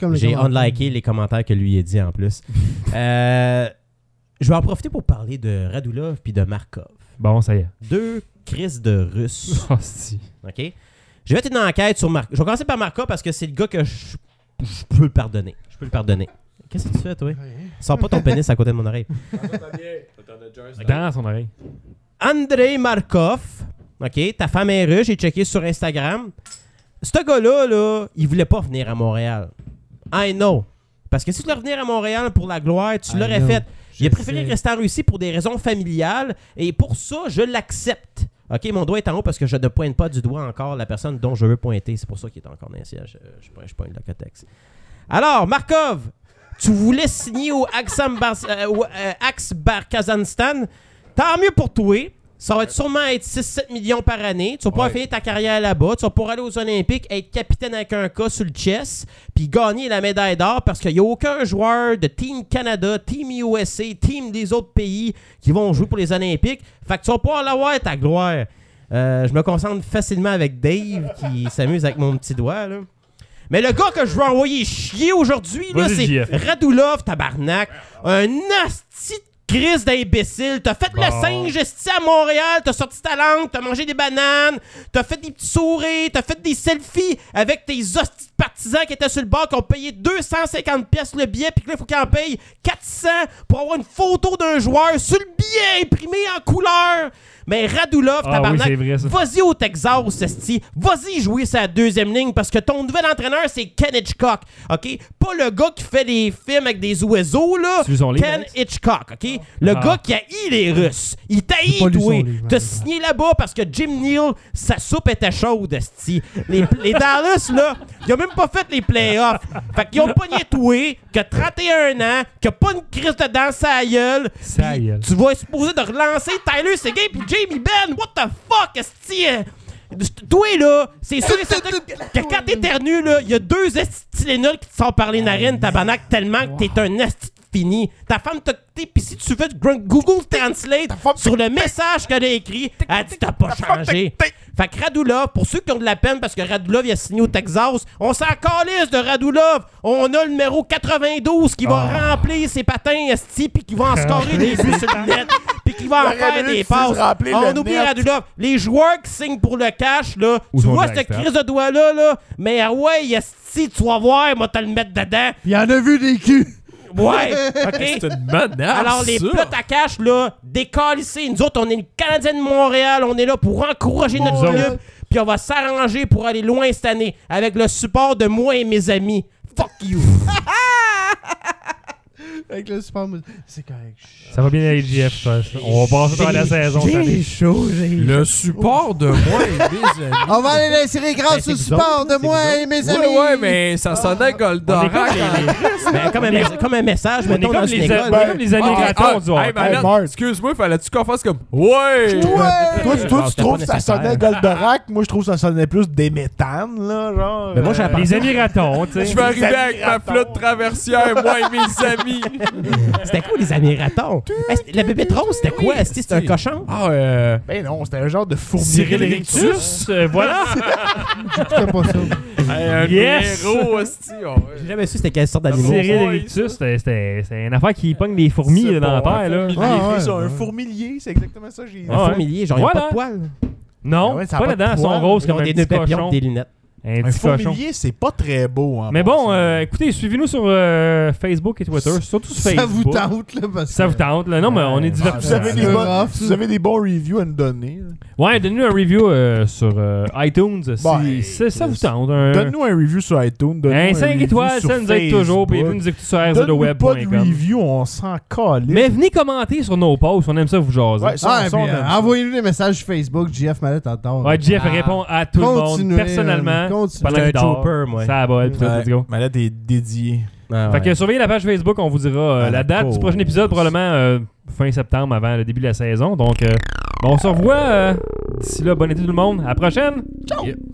comme les J'ai commentaires. unliké les commentaires que lui a dit en plus. euh, je vais en profiter pour parler de Radulov puis de Markov. Bon, ça y est. Deux crises de Russes. Oh, si. OK? J'ai fait une enquête sur Markov. Je vais commencer par Markov parce que c'est le gars que je je peux le pardonner. Je peux le pardonner. Qu'est-ce que tu fais, toi? Sors pas ton pénis à côté de mon oreille. Dans son oreille. Andrei Markov, OK, ta femme est russe, j'ai checké sur Instagram. Ce gars-là, là, il voulait pas venir à Montréal. I know. Parce que si tu voulais venir à Montréal pour la gloire, tu I l'aurais know. fait. Il a Je préféré sais. rester en Russie pour des raisons familiales. Et pour ça, je l'accepte. OK, mon doigt est en haut parce que je ne pointe pas du doigt encore la personne dont je veux pointer. C'est pour ça qu'il est encore dans le siège. Je, je, je pointe le cotex. Alors, Markov, tu voulais signer au Aksam Bar, euh, au, euh, Aks Bar Kazakhstan. Tant mieux pour toi. Ça va être sûrement être six sept millions par année. Tu vas pouvoir Ouais. finir ta carrière là-bas. Tu vas pouvoir aller aux Olympiques, être capitaine avec un cas sur le chest, puis gagner la médaille d'or parce qu'il n'y a aucun joueur de Team Canada, Team U S A, Team des autres pays qui vont jouer pour les Olympiques. Fait que tu vas pouvoir l'avoir, ta gloire. Euh, je me concentre facilement avec Dave qui s'amuse avec mon petit doigt, là. Mais le gars que je veux envoyer chier aujourd'hui, là, Vas-y, c'est J F. Radulov, tabarnak. Un asti de crise d'imbécile. T'as fait Bon. le singe esti à Montréal, t'as sorti ta langue, t'as mangé des bananes, t'as fait des petits sourires, t'as fait des selfies avec tes hosties de partisans qui étaient sur le bord, qui ont payé deux cent cinquante pièces le billet, puis que là, il faut qu'ils en payent quatre cents pour avoir une photo d'un joueur sur le billet imprimé en couleur. Mais Radulov, Ah oui, tabarnak, c'est vrai, ça. vas-y au Texas, esti. Vas-y jouer sa deuxième ligne parce que ton nouvel entraîneur, c'est Ken Hitchcock. OK? Pas le gars qui fait des films avec des oiseaux, là. Tu veux son livre, Ken Alex? Hitchcock, OK? Le Ah. gars qui haït les Russes. Il J'ai t'haït, pas lu son toi. livre, T'as mais- signé là-bas parce que Jim Neal, sa soupe était chaude, esti. Les, les Dallas, là, ils ont même pas fait les playoffs. Fait qu'ils ont pogné toi, qui a trente et un ans, qui a pas une crise de dents sa gueule. Sa Puis gueule. Tu vas être supposé de relancer Tyler Seguin puis Jamie Benn. What the fuck, esti? euh, Toi, là, c'est sûr et certain que que quand t'éternues, là, il y a deux esti Tylenol qui te sortent par les narines, tabarnak, tellement que t'es un esti fini. Ta femme t'a quitté, pis si tu fais du gr- Google Translate sur le message qu'elle a écrit, elle dit t'as pas changé. Fait que Radulov, pour ceux qui ont de la peine parce que Radulov il a signé au Texas, on s'en calisse de Radulov. On a le numéro quatre-vingt-douze qui va remplir ses patins esti pis qui va en scorer des buts sur le net pis qui va en J'aurais faire voulu des que tu dises passes. remplir On le oublie net. Radulov. Les joueurs qui signent pour le cash, là, Ou tu sont vois de cette l'extérieur. crise de doigt-là, là, mais ah ouais, esti, tu vas voir, moi te le mettre dedans. Il y en a vu des culs. Ouais, ok. C'est une menace. Alors, les ça. plots à cash, là, décalissés. Nous autres, on est le Canadien de Montréal. On est là pour encourager notre Nous club. autres. Puis on va s'arranger pour aller loin cette année avec le support de moi et mes amis. Fuck you. Avec le super mus- C'est correct. Chut. Ça va bien avec J F, ça. ça. On va passer dans la saison cette année. chaud, j'ai Le support de moi et mes amis. On va aller dans les séries grâce Ben, c'est au vous support autres, de c'est moi vous et mes Ouais, amis. ouais, mais ça sonnait Goldorak. On est comme les- Ben, comme, un, mes- comme un message, On est mettons, comme dans une les, école. on est comme les amis Ah, gratons, ah, on dit, oh, hey, Manette, hey, Marc. excuse-moi, fallait-tu qu'on fasse comme Ouais! Ouais! Toi, Ouais. toi, Non, tu c'était trouves pas que ça nécessaire. sonnait Goldorak? Moi, je trouve que ça sonnait plus des méthanes, là, genre. Mais moi, j'ai euh, appris- les amis gratons, tu sais. Je vais arriver amis avec ma ratons. flotte traversière, moi et mes amis. C'était quoi, les amis ratons? Hey, c'était- la bébête rose, c'était quoi? Est-ce que c'était un cochon? Ah, euh. Ben non, c'était un genre de fourmi. Cyril Rictus, euh, voilà. J'écoutais pas ça. Hey, un Yes! héros, hostie. Oh, ouais. J'ai jamais su c'était quelle sorte d'animal. Cyril ouais, Rictus, c'était- c'était c'est une affaire qui pogne des fourmis C'est là, dans la bon, terre, un là. fourmilier. Il Ah, écrit ouais, ça, un ouais. fourmilier, c'est exactement ça que j'ai dit. Ah, Un ouais. fourmilier, genre, il n'y a Voilà. pas de poils. Non, Ah ouais, ça a pas pas de dedans, ils sont poils. roses Ils comme ont un des petit nœuds papillons, cochon. des lunettes. Un Un petit cochon. fourmilier, c'est pas très beau. En Mais bon, passant. euh, écoutez, suivez-nous sur euh, Facebook et Twitter, surtout sur Ça Facebook. vous tente, là, parce que... Ça vous tente, là. Non, mais on est si vous divertissants. avez, des C'est bons, rough, si ça. vous avez des bons reviews à nous donner, là. Ouais, donnez-nous un review euh, sur euh, iTunes si, Bon, si ça vous Chris. tente. Un, donne-nous un review sur iTunes. donne-nous un cinq review étoiles, sur ça nous aide toujours. Puis Facebook. vous nous écoutez sur r z o Donne-nous web pas point de com. review, on s'en calisse. Mais venez commenter sur nos posts, on aime ça vous jaser. Ouais, ça, Ah, ça, on puis, aime euh, ça. envoyez-nous des messages sur Facebook. J F Mallette adore. Ouais, Jeff Ah. répond à tout le monde Continuez, personnellement euh, continuez. pendant qu'il C'est un dort. trooper, moi. Ça va, puis tout, Ouais, let's go. Mallette est dédié. Ah, Fait ouais. que surveillez la page Facebook, on vous dira euh, À la la date du cause. prochain épisode, probablement euh, fin septembre, avant le début de la saison. Donc, euh, on se revoit euh, d'ici là. Bonne été tout le monde. À la prochaine. Yeah.